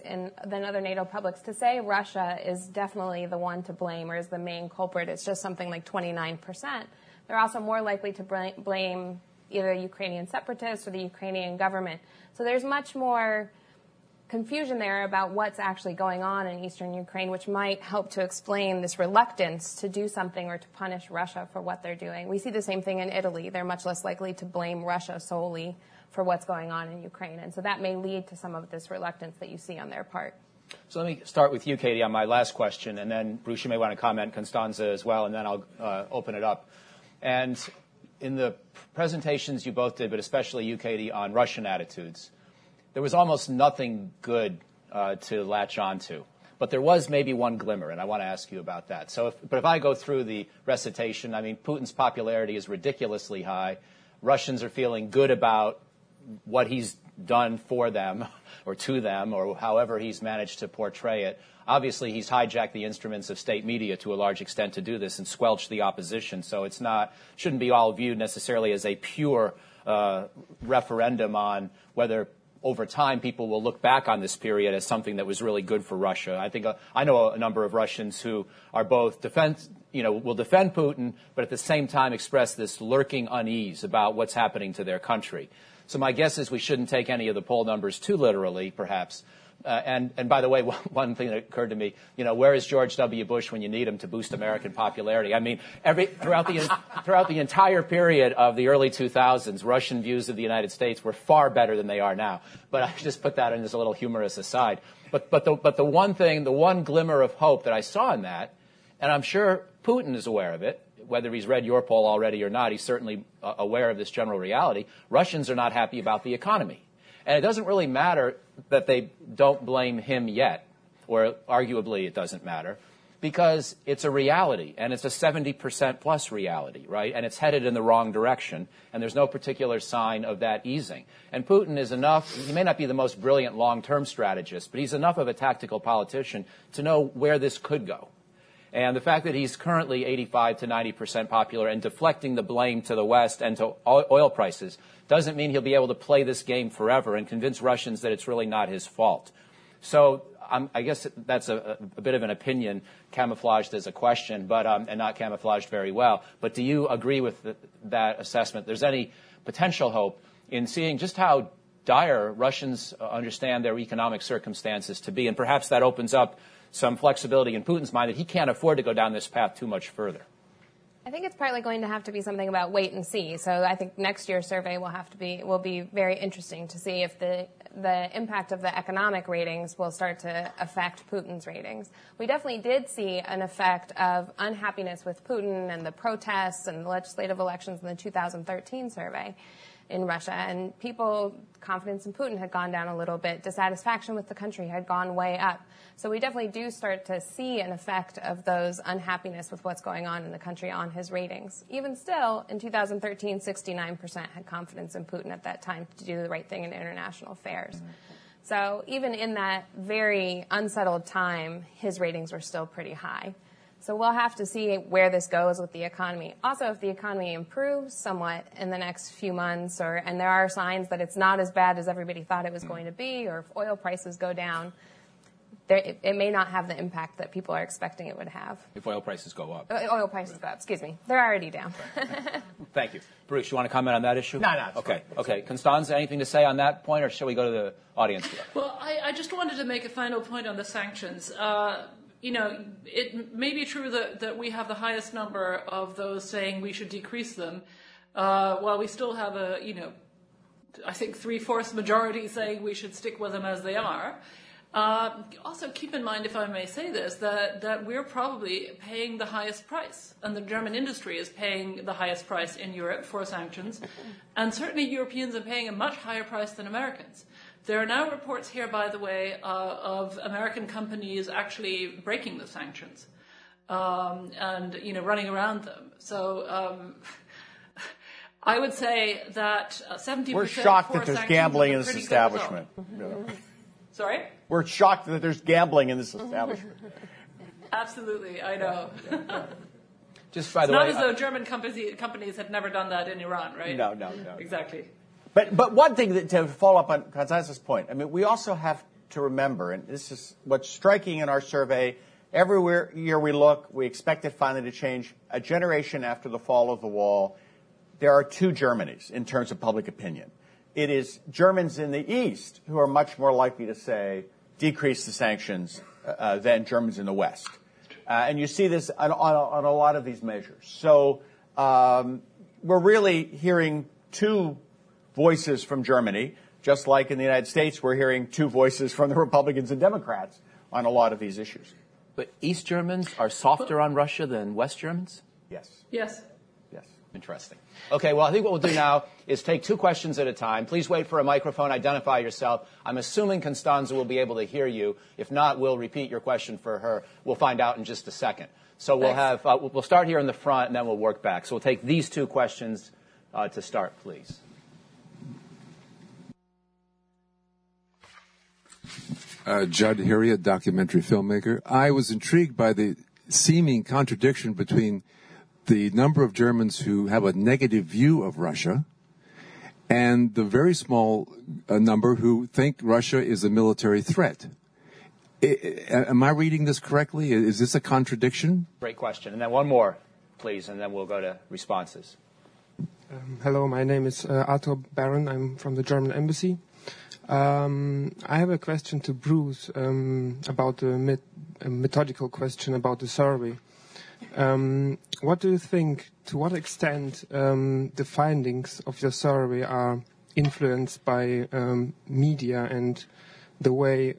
[SPEAKER 4] NATO publics to say Russia is definitely the one to blame or is the main culprit. It's just something like 29%. They're also more likely to blame either Ukrainian separatists or the Ukrainian government. So there's much more confusion there about what's actually going on in eastern Ukraine, which might help to explain this reluctance to do something or to punish Russia for what they're doing. We see the same thing in Italy. They're much less likely to blame Russia solely for what's going on in Ukraine. And so that may lead to some of this reluctance that you see on their part.
[SPEAKER 2] So let me start with you, Katie, on my last question, and then Bruce, you may want to comment, Constanza as well, and then I'll open it up. And in the presentations you both did, but especially you, Katie, on Russian attitudes, there was almost nothing good to latch onto. But there was maybe one glimmer, and I want to ask you about that. But if I go through the recitation, I mean, Putin's popularity is ridiculously high. Russians are feeling good about what he's done for them or to them or however he's managed to portray it. Obviously, he's hijacked the instruments of state media to a large extent to do this and squelch the opposition. So shouldn't be all viewed necessarily as a pure referendum on whether over time people will look back on this period as something that was really good for Russia. I think I know a number of Russians who are both will defend Putin, but at the same time express this lurking unease about what's happening to their country. So my guess is we shouldn't take any of the poll numbers too literally, perhaps. And by the way, one thing that occurred to me, where is George W. Bush when you need him to boost American popularity? I mean, throughout the entire period of the early 2000s, Russian views of the United States were far better than they are now. But I just put that in as a little humorous aside. But the one glimmer of hope that I saw in that, and I'm sure Putin is aware of it, whether he's read your poll already or not, he's certainly aware of this general reality. Russians are not happy about the economy. And it doesn't really matter that they don't blame him yet, or arguably it doesn't matter, because it's a reality, and it's a 70% plus reality, right? And it's headed in the wrong direction, and there's no particular sign of that easing. And Putin is enough, he may not be the most brilliant long-term strategist, but he's enough of a tactical politician to know where this could go. And the fact that he's currently 85 to 90% popular and deflecting the blame to the West and to oil prices doesn't mean he'll be able to play this game forever and convince Russians that it's really not his fault. So I guess that's a bit of an opinion camouflaged as a question, but and not camouflaged very well. But do you agree with that assessment? There's any potential hope in seeing just how dire Russians understand their economic circumstances to be, and perhaps that opens up some flexibility in Putin's mind that he can't afford to go down this path too much further?
[SPEAKER 4] I think it's partly going to have to be something about wait and see. So I think next year's survey will be very interesting to see if the impact of the economic ratings will start to affect Putin's ratings. We definitely did see an effect of unhappiness with Putin and the protests and the legislative elections in the 2013 survey in Russia, and people's confidence in Putin had gone down a little bit. Dissatisfaction with the country had gone way up. So we definitely do start to see an effect of those unhappiness with what's going on in the country on his ratings. Even still, in 2013, 69% had confidence in Putin at that time to do the right thing in international affairs. Mm-hmm. So even in that very unsettled time, his ratings were still pretty high. So we'll have to see where this goes with the economy. Also, if the economy improves somewhat in the next few months, and there are signs that it's not as bad as everybody thought it was going to be, or if oil prices go down, it may not have the impact that people are expecting it would have.
[SPEAKER 2] If oil prices go up.
[SPEAKER 4] Oil prices go up, excuse me. They're already down.
[SPEAKER 2] Thank you. Bruce, you want to comment on that issue?
[SPEAKER 3] No.
[SPEAKER 2] Okay. Constanza, anything to say on that point, or shall we go to the audience?
[SPEAKER 5] Well, I just wanted to make a final point on the sanctions. It may be true that we have the highest number of those saying we should decrease them, while we still have I think 3/4 majority saying we should stick with them as they are. Also, keep in mind, if I may say this, that we're probably paying the highest price, and the German industry is paying the highest price in Europe for sanctions, and certainly Europeans are paying a much higher price than Americans. There are now reports here, by the way, of American companies actually breaking the sanctions and running around them. So I would say that 70%.
[SPEAKER 3] We're shocked that there's gambling in this establishment.
[SPEAKER 5] Sorry?
[SPEAKER 3] We're shocked that there's gambling in this establishment.
[SPEAKER 5] Absolutely, I know.
[SPEAKER 2] Just by the
[SPEAKER 5] It's
[SPEAKER 2] way,
[SPEAKER 5] not as though German companies had never done that in Iran, right?
[SPEAKER 3] No.
[SPEAKER 5] Exactly.
[SPEAKER 3] But one thing to follow up on Constance's point, I mean, we also have to remember, and this is what's striking in our survey, every year we look, we expect it finally to change. A generation after the fall of the wall, there are two Germanys in terms of public opinion. It is Germans in the East who are much more likely to say, decrease the sanctions than Germans in the West. And you see this on a lot of these measures. So we're really hearing two voices from Germany, just like in the United States, we're hearing two voices from the Republicans and Democrats on a lot of these issues.
[SPEAKER 2] but East Germans are softer on Russia than West Germans?
[SPEAKER 3] Yes.
[SPEAKER 5] Yes.
[SPEAKER 3] Yes.
[SPEAKER 2] Interesting. Okay, well, I think what we'll do now is take two questions at a time. Please wait for a microphone. Identify yourself. I'm assuming Constanza will be able to hear you. If not, we'll repeat your question for her. We'll find out in just a second. So we'll start here in the front, and then we'll work back. So we'll take these two questions to start, please.
[SPEAKER 6] Judd Harry, a documentary filmmaker. I was intrigued by the seeming contradiction between the number of Germans who have a negative view of Russia and the very small number who think Russia is a military threat. Am I reading this correctly? Is this a contradiction?
[SPEAKER 2] Great question. And then one more, please, and then we'll go to responses.
[SPEAKER 7] Hello, my name is Arthur Baron. I'm from the German embassy. I have a question to Bruce about the methodical question about the survey. What do you think, to what extent the findings of your survey are influenced by media and the way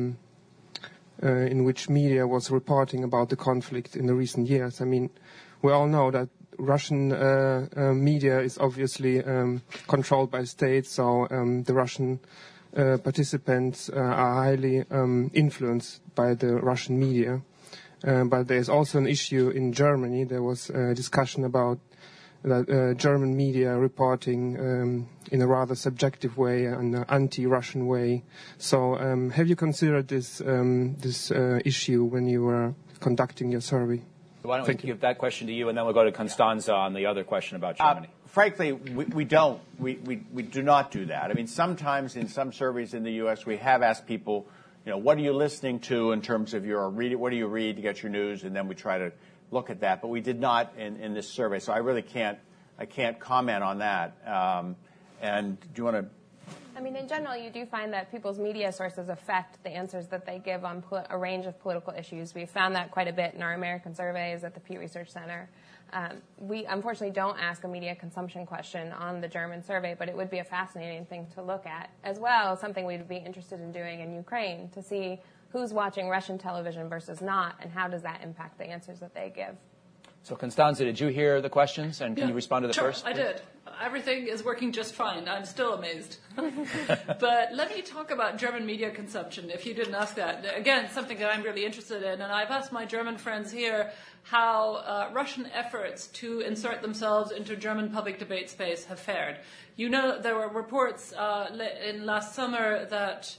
[SPEAKER 7] in which media was reporting about the conflict in the recent years? I mean, we all know that Russian media is obviously controlled by states, so the Russian participants are highly influenced by the Russian media. But there's also an issue in Germany. There was a discussion about that German media reporting in a rather subjective way, an anti-Russian way. So have you considered this issue when you were conducting your survey?
[SPEAKER 2] Why don't we give that question to you, and then we'll go to Constanza on the other question about Germany.
[SPEAKER 3] Frankly, we don't. We do not do that. I mean, sometimes in some surveys in the U.S., we have asked people, you know, what are you listening to in terms of your reading? What do you read to get your news? And then we try to look at that. But we did not in this survey, so I really can't comment on that. And do you want to?
[SPEAKER 4] I mean, in general, you do find that people's media sources affect the answers that they give on a range of political issues. We've found that quite a bit in our American surveys at the Pew Research Center. We unfortunately don't ask a media consumption question on the German survey, but it would be a fascinating thing to look at. As well, something we'd be interested in doing in Ukraine, to see who's watching Russian television versus not, and how does that impact the answers that they give.
[SPEAKER 2] So, Constanza, did you hear the questions, and can you respond to the first?
[SPEAKER 5] Sure, I did. Everything is working just fine. I'm still amazed. But let me talk about German media consumption, if you didn't ask that. Again, something that I'm really interested in, and I've asked my German friends here how Russian efforts to insert themselves into German public debate space have fared. You know, there were reports in last summer that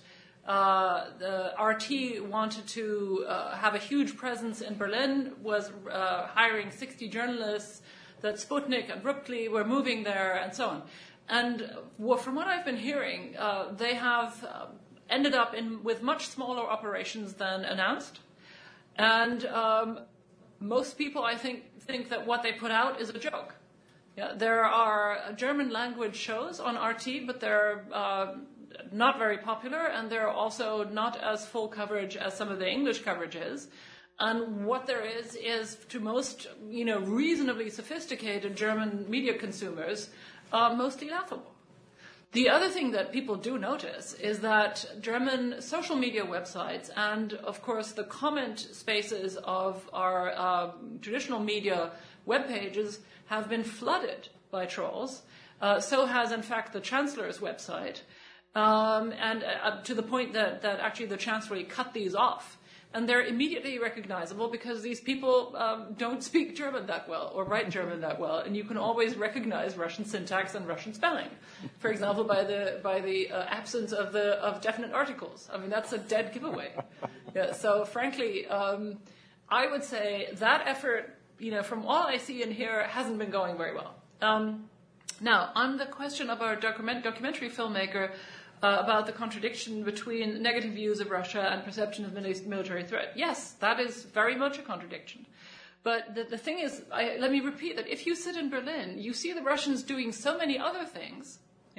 [SPEAKER 5] the RT wanted to have a huge presence in Berlin, was hiring 60 journalists, that Sputnik and Ruptli were moving there, and so on. And from what I've been hearing, they have ended up with much smaller operations than announced. And most people, I think that what they put out is a joke. Yeah, there are German language shows on RT, but they're not very popular, and they're also not as full coverage as some of the English coverage is. And what there is to most, reasonably sophisticated German media consumers, mostly laughable. The other thing that people do notice is that German social media websites and, of course, the comment spaces of our traditional media web pages have been flooded by trolls. So has, in fact, the Chancellor's website. And to the point that actually the Chancellor cut these off And they're immediately recognizable because these people don't speak German that well or write German that well, and you can always recognize Russian syntax and Russian spelling. For example, by the absence of definite articles. I mean, that's a dead giveaway. Yeah, so frankly, I would say that effort, from all I see and hear, hasn't been going very well. Now, on the question of our documentary filmmaker, about the contradiction between negative views of Russia and perception of military threat. Yes, that is very much a contradiction. But the thing is, let me repeat that if you sit in Berlin, you see the Russians doing so many other things,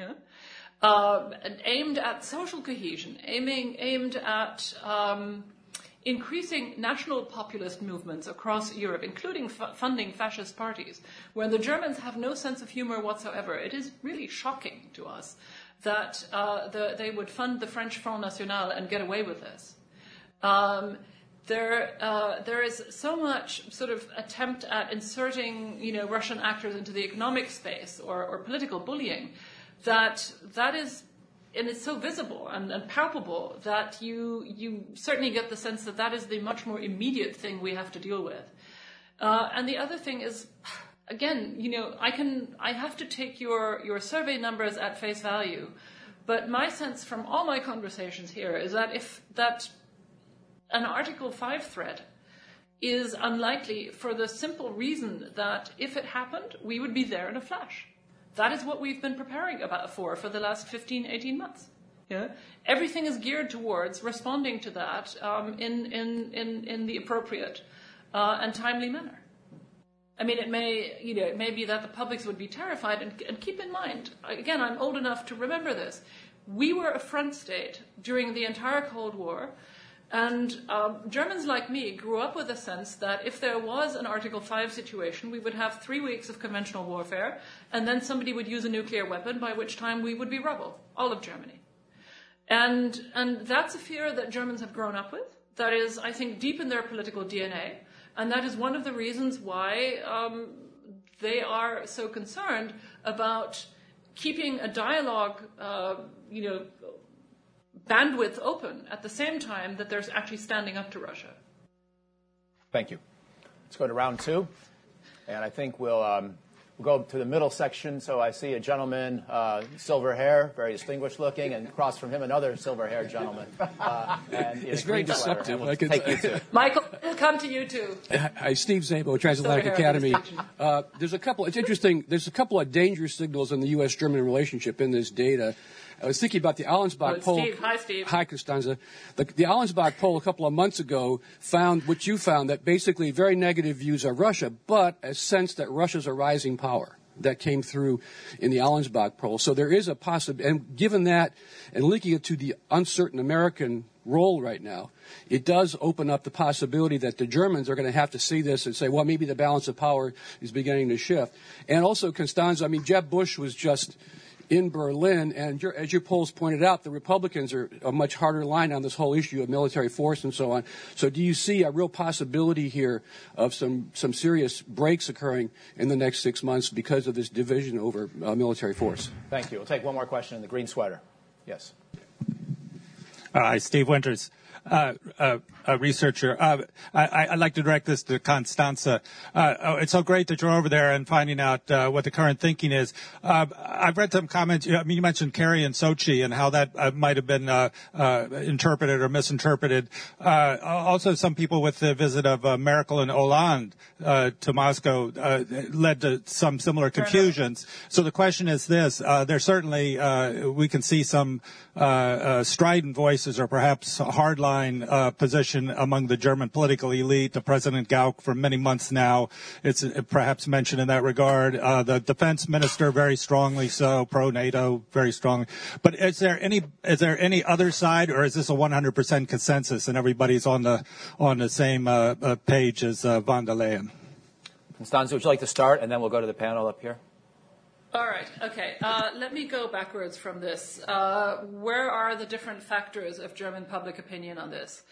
[SPEAKER 5] aimed at social cohesion, aimed at increasing national populist movements across Europe, including funding fascist parties, where the Germans have no sense of humor whatsoever. It is really shocking to us that they would fund the French Front National and get away with this. There is so much sort of attempt at inserting, Russian actors into the economic space or political bullying that is, and it's so visible and palpable that you certainly get the sense that is the much more immediate thing we have to deal with. And the other thing is, again, I have to take your survey numbers at face value, but my sense from all my conversations here is that an Article 5 threat is unlikely for the simple reason that if it happened, we would be there in a flash. That is what we've been preparing for the last 15, 18 months. Yeah? Everything is geared towards responding to that in the appropriate and timely manner. I mean, it may be that the publics would be terrified, and keep in mind, again, I'm old enough to remember this. We were a front state during the entire Cold War, and Germans like me grew up with a sense that if there was an Article 5 situation, we would have 3 weeks of conventional warfare, and then somebody would use a nuclear weapon, by which time we would be rubble, all of Germany. And that's a fear that Germans have grown up with. That is, I think, deep in their political DNA. And that is one of the reasons why they are so concerned about keeping a dialogue, bandwidth open at the same time that they're actually standing up to Russia.
[SPEAKER 2] Thank you. Let's go to round two. And I think we'll go to the middle section. So I see a gentleman, silver hair, very distinguished looking, and across from him another silver-haired gentleman.
[SPEAKER 8] It's very deceptive.
[SPEAKER 2] We'll take you too.
[SPEAKER 5] Michael, we'll come to you too.
[SPEAKER 8] Hi, Steve Zabo, Transatlantic Academy. It's interesting. There's a couple of danger signals in the U.S.-German relationship in this data. I was thinking about the Allensbach poll.
[SPEAKER 5] Steve. Hi, Steve.
[SPEAKER 8] Hi, Constanza. The Allensbach poll a couple of months ago found what you found, that basically very negative views of Russia, but a sense that Russia's a rising power. That came through in the Allensbach poll. So there is a possibility, and given that, and linking it to the uncertain American role right now, it does open up the possibility that the Germans are going to have to see this and say, well, maybe the balance of power is beginning to shift. And also, Constanza, Jeb Bush was just in Berlin, and as your polls pointed out, the Republicans are a much harder line on this whole issue of military force and so on. So do you see a real possibility here of some serious breaks occurring in the next 6 months because of this division over military force?
[SPEAKER 2] Thank you. We'll take one more question in the green sweater. Yes.
[SPEAKER 9] Hi, Steve Winters. A researcher. I'd like to direct this to Constanza. It's so great that you're over there and finding out what the current thinking is. I've read some comments. You mentioned Kerry and Sochi and how that might have been interpreted or misinterpreted. Also, some people with the visit of Merkel and Hollande to Moscow led to some similar confusions. So the question is this. There's certainly, we can see some strident voices or perhaps hardline position among the German political elite. The President Gauck for many months now, it's perhaps mentioned in that regard. The defense minister very strongly so, pro-NATO very strongly. But is there any other side, or is this a 100% consensus and everybody's on the same page as von der Leyen?
[SPEAKER 2] Constanza, would you like to start, and then we'll go to the panel up here?
[SPEAKER 5] All right. Okay. Let me go backwards from this. Where are the different factors of German public opinion on this?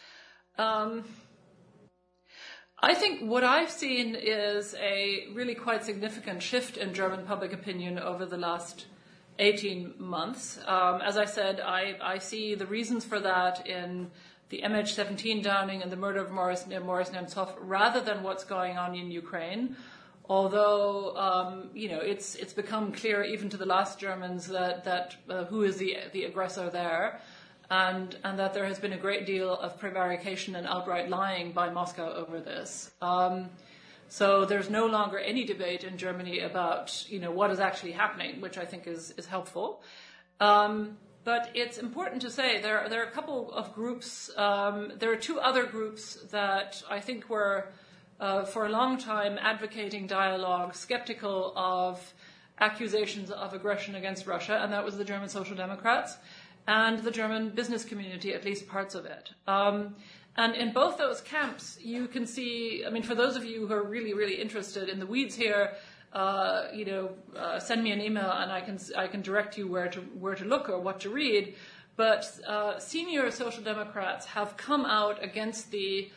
[SPEAKER 5] I think what I've seen is a really quite significant shift in German public opinion over the last 18 months. As I said, I see the reasons for that in the MH17 downing and the murder of Boris Nemtsov rather than what's going on in Ukraine. Although, it's become clear even to the last Germans that who is the aggressor there, and that there has been a great deal of prevarication and outright lying by Moscow over this. So there's no longer any debate in Germany about, what is actually happening, which I think is helpful. But it's important to say there are a couple of groups. There are two other groups that I think were for a long time advocating dialogue, skeptical of accusations of aggression against Russia, and that was the German Social Democrats and the German business community, at least parts of it. And in both those camps, you can see, for those of you who are really, really interested in the weeds here, send me an email and I can direct you where to look or what to read. But senior Social Democrats have come out against the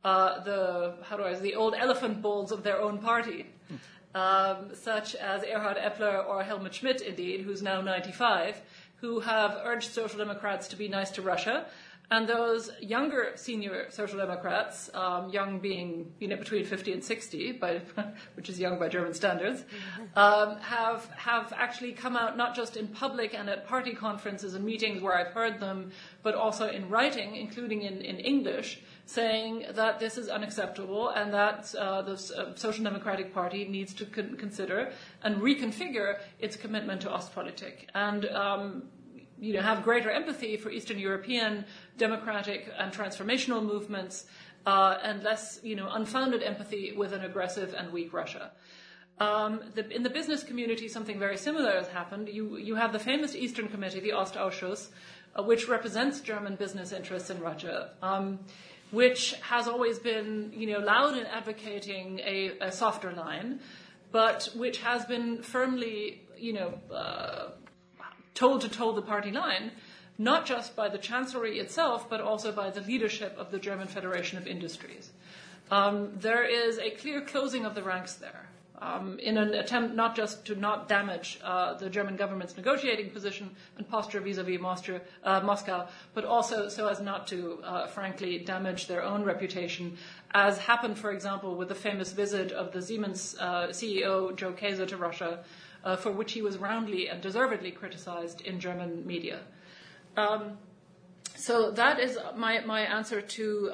[SPEAKER 5] old elephant bulls of their own party, such as Erhard Epler or Helmut Schmidt, indeed, who's now 95, who have urged Social Democrats to be nice to Russia. And those younger senior Social Democrats, young being between 50 and 60, which is young by German standards, have actually come out not just in public and at party conferences and meetings where I've heard them, but also in writing, including in English, saying that this is unacceptable and that the Social Democratic Party needs to consider and reconfigure its commitment to Ostpolitik. And have greater empathy for Eastern European democratic and transformational movements, and less, unfounded empathy with an aggressive and weak Russia. In the business community, something very similar has happened. You have the famous Eastern Committee, the Ostausschuss, which represents German business interests in Russia, which has always been, loud in advocating a softer line, but which has been firmly, told to toe the party line, not just by the Chancellery itself, but also by the leadership of the German Federation of Industries. There is a clear closing of the ranks there, in an attempt not just to not damage the German government's negotiating position and posture vis-à-vis Moscow, but also so as not to, frankly, damage their own reputation, as happened, for example, with the famous visit of the Siemens CEO, Joe Kaeser, to Russia, for which he was roundly and deservedly criticized in German media. So that is my answer to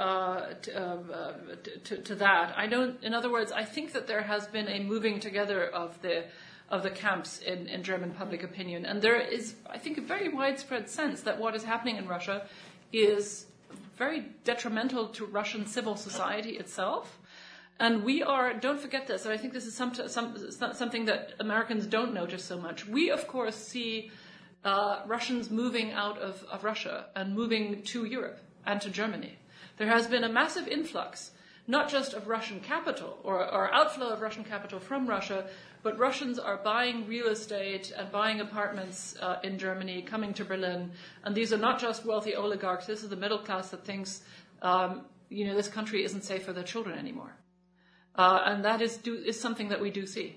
[SPEAKER 5] that. In other words, I think that there has been a moving together of the camps in German public opinion, and there is, I think, a very widespread sense that what is happening in Russia is very detrimental to Russian civil society itself. And don't forget this, and I think this is something that Americans don't notice so much. We, of course, see Russians moving out of Russia and moving to Europe and to Germany. There has been a massive influx, not just of Russian capital or outflow of Russian capital from Russia, but Russians are buying real estate and buying apartments in Germany, coming to Berlin. And these are not just wealthy oligarchs. This is the middle class that thinks, this country isn't safe for their children anymore. And that is something that we do see.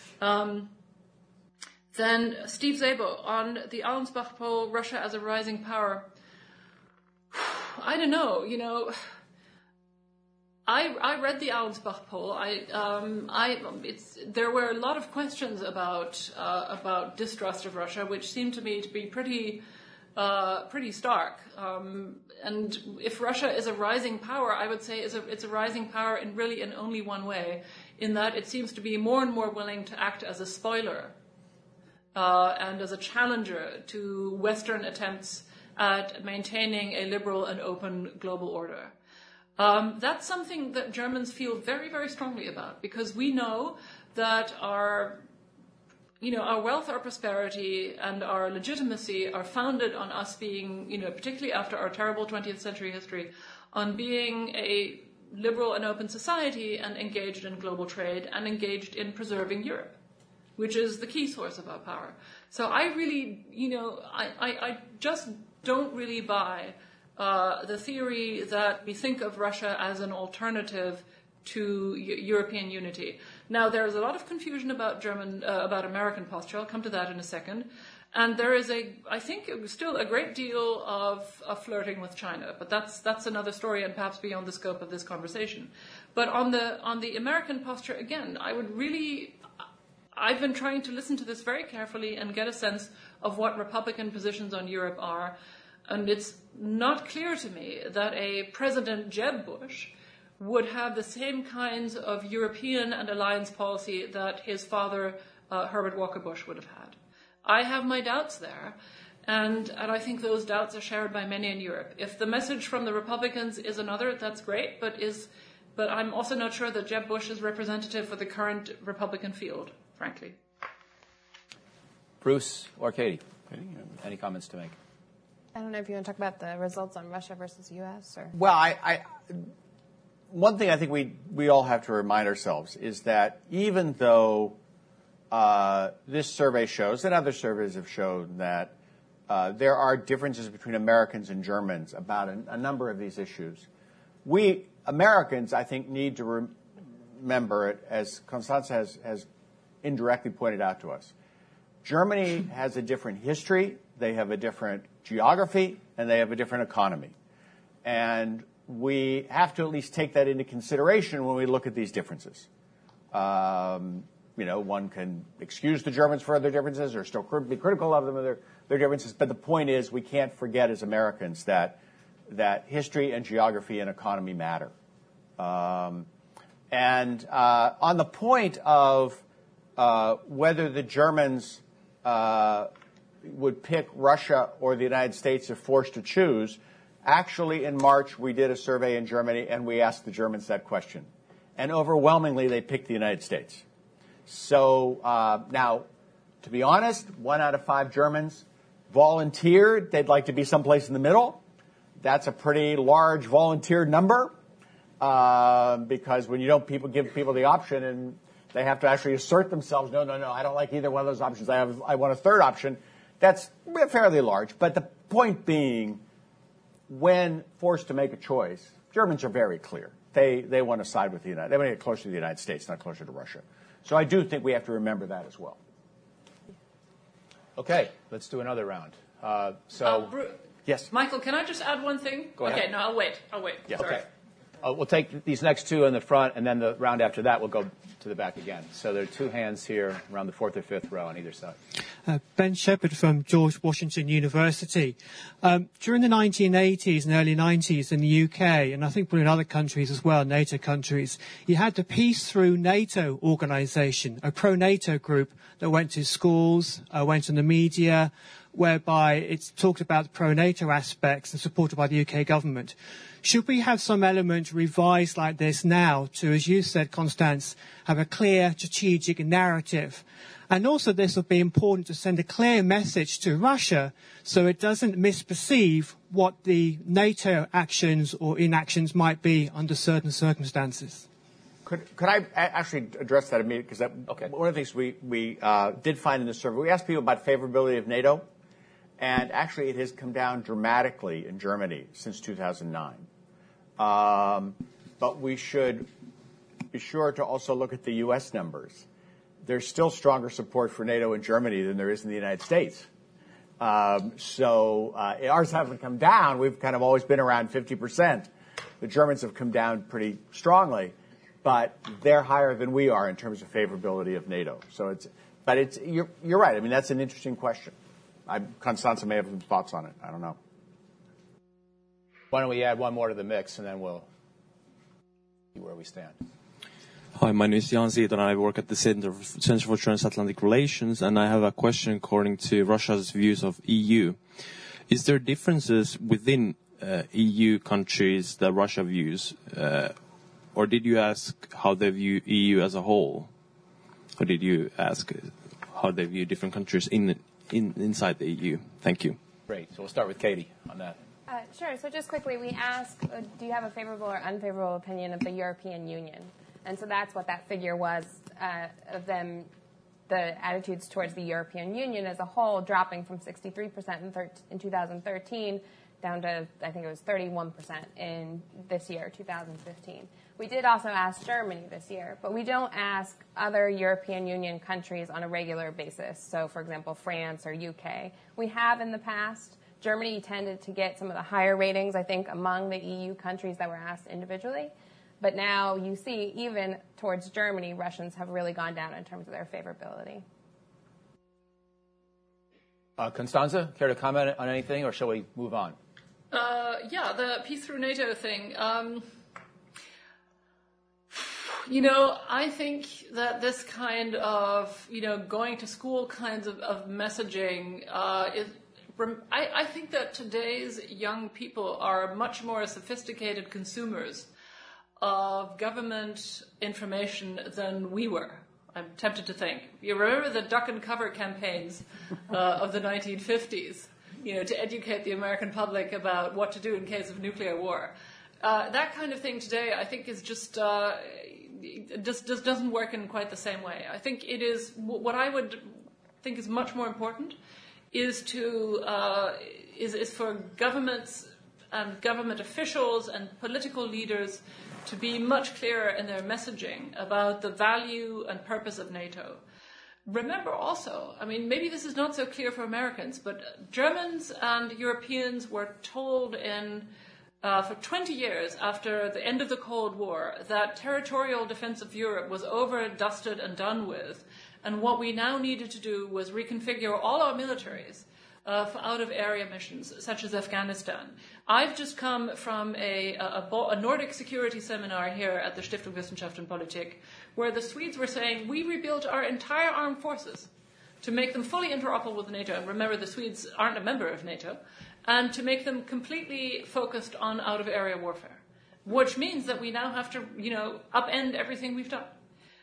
[SPEAKER 5] Then Steve Szabo on the Allensbach poll, Russia as a rising power. I don't know. I read the Allensbach poll. There were a lot of questions about distrust of Russia, which seemed to me to be pretty stark. And if Russia is a rising power, I would say it's a rising power in only one way, in that it seems to be more and more willing to act as a spoiler and as a challenger to Western attempts at maintaining a liberal and open global order. That's something that Germans feel very, very strongly about, because we know that our wealth, our prosperity, and our legitimacy are founded on us being, particularly after our terrible 20th century history, on being a liberal and open society and engaged in global trade and engaged in preserving Europe, which is the key source of our power. So I really, I just don't really buy the theory that we think of Russia as an alternative to European unity. Now, there's a lot of confusion about American posture. I'll come to that in a second. And there is I think, still a great deal of flirting with China, but that's another story and perhaps beyond the scope of this conversation. But on the American posture, again, I've been trying to listen to this very carefully and get a sense of what Republican positions on Europe are, and it's not clear to me that a President Jeb Bush would have the same kinds of European and alliance policy that his father, Herbert Walker Bush, would have had. I have my doubts there, and I think those doubts are shared by many in Europe. If the message from the Republicans is another, that's great, but I'm also not sure that Jeb Bush is representative for the current Republican field, frankly.
[SPEAKER 10] Bruce or Katie, any comments to make?
[SPEAKER 4] I don't know if you want to talk about the results on Russia versus U.S. or.
[SPEAKER 3] Well, one thing I think we all have to remind ourselves is that even though this survey shows, and other surveys have shown, that there are differences between Americans and Germans about a number of these issues, we Americans, I think, need to remember it, as Constanza has indirectly pointed out to us. Germany has a different history, they have a different geography, and they have a different economy. And we have to at least take that into consideration when we look at these differences. One can excuse the Germans for their differences or still be critical of them and their differences, but the point is we can't forget as Americans that history and geography and economy matter. On the point of whether the Germans would pick Russia or the United States if forced to choose, actually in March we did a survey in Germany and we asked the Germans that question. And overwhelmingly they picked the United States. So now, to be honest, 1 out of 5 Germans volunteered they'd like to be someplace in the middle. That's a pretty large volunteer number because when you don't give people the option and they have to actually assert themselves, no, I don't like either one of those options. I want a third option. That's fairly large. But the point being, when forced to make a choice, Germans are very clear. They want to side with they want to get closer to the United States, not closer to Russia. So I do think we have to remember that as well.
[SPEAKER 10] Okay, let's do another round.
[SPEAKER 3] Yes.
[SPEAKER 5] Michael, can I just add one thing?
[SPEAKER 10] Go ahead.
[SPEAKER 5] Okay, no, I'll wait.
[SPEAKER 10] Yes.
[SPEAKER 5] Sorry.
[SPEAKER 10] Okay. We'll take these next two in the front, and then the round after that we'll go to the back again. So there are 2 hands here around the 4th or 5th row on either side.
[SPEAKER 11] Ben Shepherd from George Washington University. During the 1980s and early 90s in the UK, and I think probably in other countries as well, NATO countries, you had the Peace Through NATO organisation, a pro-NATO group that went to schools, went in the media, whereby it's talked about the pro-NATO aspects and supported by the UK government. Should we have some element revised like this now to, as you said, Constance, have a clear strategic narrative? And also this will be important to send a clear message to Russia so it doesn't misperceive what the NATO actions or inactions might be under certain circumstances.
[SPEAKER 3] Could I actually address that immediately? Because one of the things we did find in the survey, we asked people about favorability of NATO, and actually it has come down dramatically in Germany since 2009. But we should be sure to also look at the U.S. numbers. There's still stronger support for NATO in Germany than there is in the United States. So ours haven't come down. We've kind of always been around 50%. The Germans have come down pretty strongly, but they're higher than we are in terms of favorability of NATO. So you're right. I mean, that's an interesting question. Constanza may have some thoughts on it. I don't know.
[SPEAKER 10] Why don't we add one more to the mix, and then we'll see where we stand.
[SPEAKER 12] Hi, my name is Jan Zid, and I work at the Center for Transatlantic Relations, and I have a question according to Russia's views of EU. Is there differences within EU countries that Russia views, or did you ask how they view EU as a whole? Or did you ask how they view different countries inside the EU? Thank you.
[SPEAKER 10] Great. So we'll start with Katie on that.
[SPEAKER 4] Sure. So just quickly, we asked, do you have a favorable or unfavorable opinion of the European Union? And so that's what that figure was of them the attitudes towards the European Union as a whole dropping from 63% in 2013 down to, I think it was 31% in this year, 2015. We did also ask Germany this year, but we don't ask other European Union countries on a regular basis. So, for example, France or UK. We have in the past. Germany tended to get some of the higher ratings, I think, among the EU countries that were asked individually. But now you see, even towards Germany, Russians have really gone down in terms of their favorability.
[SPEAKER 10] Constanza, care to comment on anything, or shall we move on?
[SPEAKER 5] Yeah, the peace through NATO thing. I think that this kind of, going to school kinds of messaging I think that today's young people are much more sophisticated consumers of government information than we were. I'm tempted to think. You remember the duck and cover campaigns of the 1950s, to educate the American public about what to do in case of nuclear war. That kind of thing today, I think, is just doesn't work in quite the same way. I think it is what I would think is much more important is for governments and government officials and political leaders to be much clearer in their messaging about the value and purpose of NATO. Remember also, maybe this is not so clear for Americans, but Germans and Europeans were told for 20 years after the end of the Cold War that territorial defense of Europe was over, dusted, and done with. And what we now needed to do was reconfigure all our militaries for out-of-area missions, such as Afghanistan. I've just come from a Nordic security seminar here at the Stiftung Wissenschaft und Politik, where the Swedes were saying, we rebuilt our entire armed forces to make them fully interoperable with NATO. And remember, the Swedes aren't a member of NATO. And to make them completely focused on out-of-area warfare, which means that we now have to, upend everything we've done.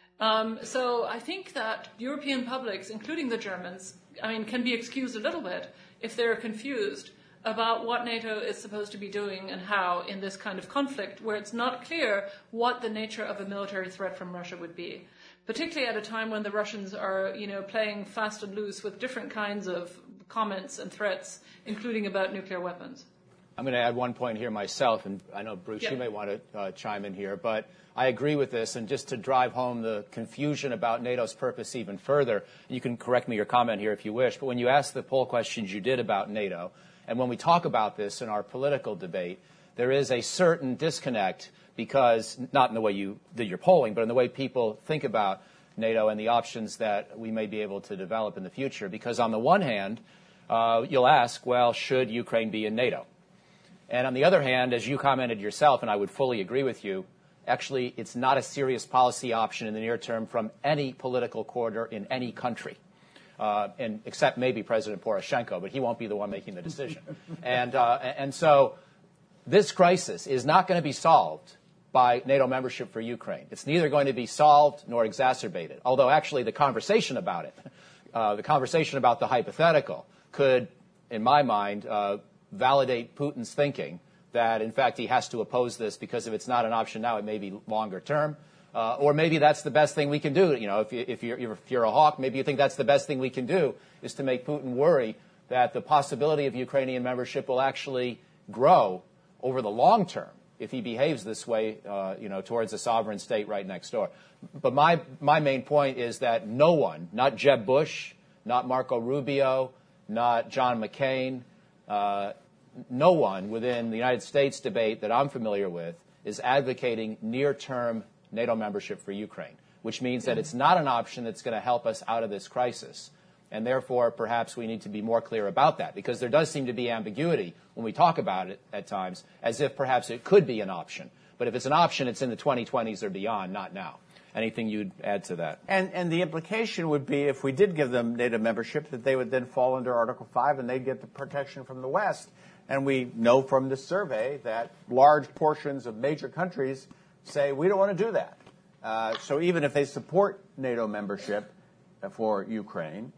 [SPEAKER 5] So I think that European publics, including the Germans, can be excused a little bit if they're confused about what NATO is supposed to be doing and how in this kind of conflict where it's not clear what the nature of a military threat from Russia would be, particularly at a time when the Russians are, playing fast and loose with different kinds of comments and threats, including about nuclear weapons.
[SPEAKER 10] I'm going to add one point here myself, and I know, Bruce, you may want to chime in here, but I agree with this, and just to drive home the confusion about NATO's purpose even further, you can correct me or comment here if you wish, but when you ask the poll questions you did about NATO, and when we talk about this in our political debate, there is a certain disconnect because, not in the way you did your polling, but in the way people think about NATO and the options that we may be able to develop in the future. Because on the one hand, you'll ask, well, should Ukraine be in NATO? And on the other hand, as you commented yourself, and I would fully agree with you, actually it's not a serious policy option in the near term from any political quarter in any country, and except maybe President Poroshenko, but he won't be the one making the decision. And so this crisis is not going to be solved by NATO membership for Ukraine. It's neither going to be solved nor exacerbated, although actually the conversation about it, the conversation about the hypothetical could, in my mind, validate Putin's thinking that, in fact, he has to oppose this because if it's not an option now, it may be longer term. Or maybe that's the best thing we can do. If you're a hawk, maybe you think that's the best thing we can do is to make Putin worry that the possibility of Ukrainian membership will actually grow over the long term if he behaves this way, towards a sovereign state right next door. But my main point is that no one, not Jeb Bush, not Marco Rubio, not John McCain, no one within the United States debate that I'm familiar with is advocating near-term NATO membership for Ukraine, which means that it's not an option that's going to help us out of this crisis. And therefore, perhaps we need to be more clear about that, because there does seem to be ambiguity when we talk about it at times, as if perhaps it could be an option. But if it's an option, it's in the 2020s or beyond, not now. Anything you'd add to that?
[SPEAKER 13] And the implication would be, if we did give them NATO membership, that they would then fall under Article 5 and they'd get the protection from the West. And we know from this survey that large portions of major countries say, we don't want to do that. So even if they support NATO membership for Ukraine,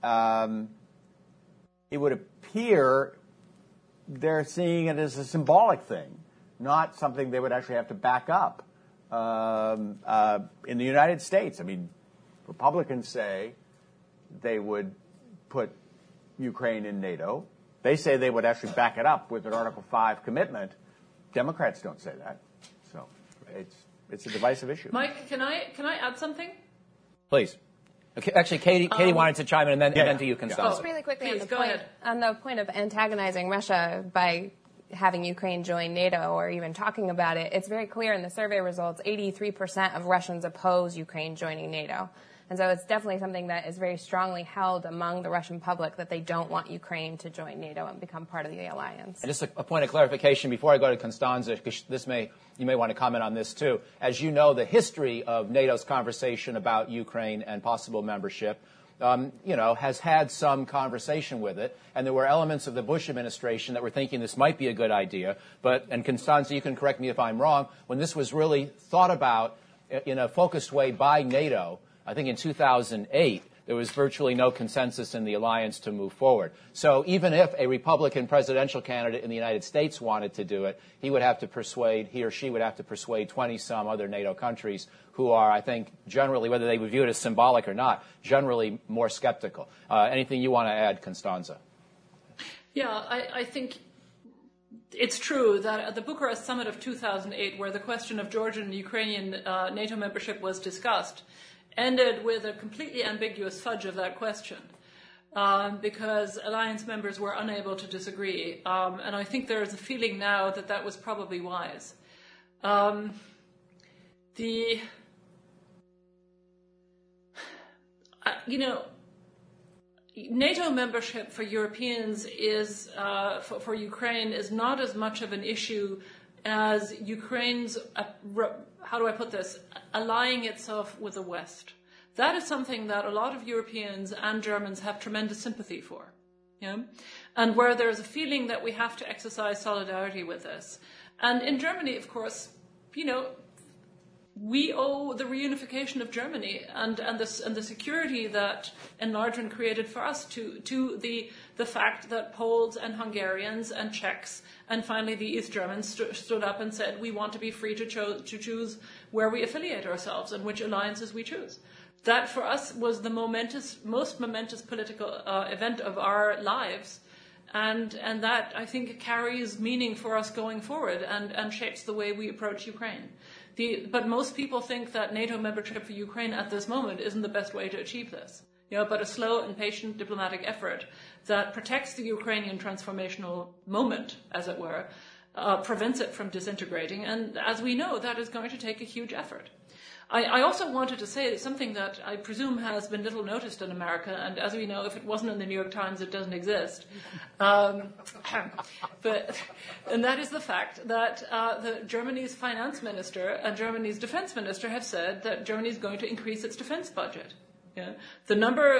[SPEAKER 13] it would appear they're seeing it as a symbolic thing, not something they would actually have to back up. In the United States, Republicans say they would put Ukraine in NATO. They say they would actually back it up with an Article 5 commitment. Democrats don't say that. So it's a divisive issue.
[SPEAKER 5] Mike, can I add something?
[SPEAKER 10] Please. Okay, actually, Katie wanted to chime in, and then to you, Constanza.
[SPEAKER 4] Just really quickly
[SPEAKER 5] Please,
[SPEAKER 4] on the point of antagonizing Russia by having Ukraine join NATO or even talking about it, it's very clear in the survey results 83% of Russians oppose Ukraine joining NATO. And so it's definitely something that is very strongly held among the Russian public that they don't want Ukraine to join NATO and become part of the alliance.
[SPEAKER 10] And just a point of clarification before I go to Constanza, because you may want to comment on this too. As you know, the history of NATO's conversation about Ukraine and possible membership, has had some conversation with it, and there were elements of the Bush administration that were thinking this might be a good idea. And Constanza, you can correct me if I'm wrong, when this was really thought about in a focused way by NATO, I think in 2008, there was virtually no consensus in the alliance to move forward. So even if a Republican presidential candidate in the United States wanted to do it, he or she would have to persuade 20-some other NATO countries who are, I think, generally, whether they would view it as symbolic or not, generally more skeptical. Anything you want to add, Constanza?
[SPEAKER 5] Yeah, I think it's true that at the Bucharest summit of 2008, where the question of Georgian and Ukrainian NATO membership was discussed, ended with a completely ambiguous fudge of that question because alliance members were unable to disagree. And I think there is a feeling now that that was probably wise. NATO membership for Europeans is, for Ukraine, is not as much of an issue as Ukraine's, how do I put this, allying itself with the West. That is something that a lot of Europeans and Germans have tremendous sympathy for. Yeah? And where there's a feeling that we have to exercise solidarity with this. And in Germany, of course, we owe the reunification of Germany and the security that enlargement created for us to the fact that Poles and Hungarians and Czechs and finally the East Germans stood up and said we want to be free to choose where we affiliate ourselves and which alliances we choose. That for us was the most momentous political event of our lives. And that, I think, carries meaning for us going forward and shapes the way we approach Ukraine. But most people think that NATO membership for Ukraine at this moment isn't the best way to achieve this. But a slow and patient diplomatic effort that protects the Ukrainian transformational moment, as it were, prevents it from disintegrating. And as we know, that is going to take a huge effort. I also wanted to say something that I presume has been little noticed in America, and as we know, if it wasn't in the New York Times, it doesn't exist. And that is the fact that Germany's finance minister and Germany's defense minister have said that Germany is going to increase its defense budget. Yeah? The number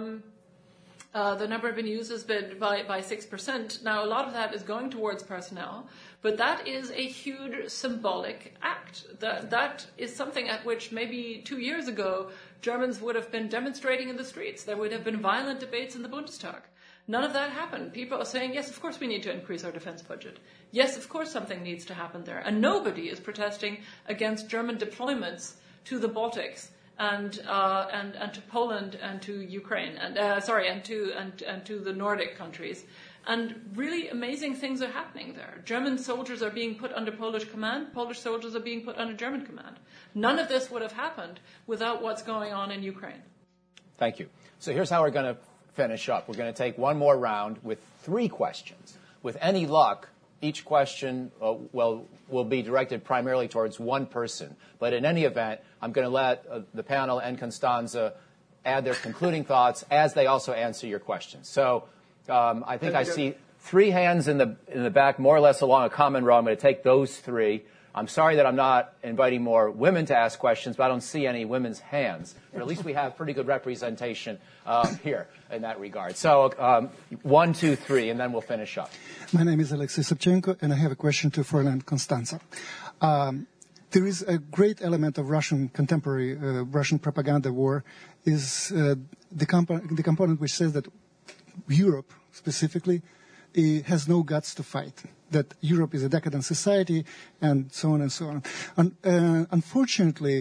[SPEAKER 5] have been used has been by 6%. Now, a lot of that is going towards personnel, but that is a huge symbolic act. That is something at which maybe 2 years ago, Germans would have been demonstrating in the streets. There would have been violent debates in the Bundestag. None of that happened. People are saying, yes, of course we need to increase our defense budget. Yes, of course something needs to happen there. And nobody is protesting against German deployments to the Baltics and to Poland and to Ukraine and to the Nordic countries. And really amazing things are happening there. German soldiers are being put under Polish command. Polish soldiers are being put under German command. None of this would have happened without what's going on in Ukraine.
[SPEAKER 10] Thank you. So here's how we're going to finish up. We're going to take one more round with 3 questions. With any luck, each question will be directed primarily towards one person. But in any event, I'm going to let the panel and Constanza add their concluding thoughts as they also answer your questions. So I think I see 3 hands in the back, more or less along a common row. I'm going to take those 3. I'm sorry that I'm not inviting more women to ask questions, but I don't see any women's hands. But at least we have pretty good representation here in that regard. So 1, 2, 3, and then we'll finish up.
[SPEAKER 14] My name is Alexei Sobchenko, and I have a question to Fräulein Constanza. There is a great element of contemporary Russian propaganda war is the component which says that Europe, specifically, has no guts to fight, that Europe is a decadent society, and so on and so on. Unfortunately,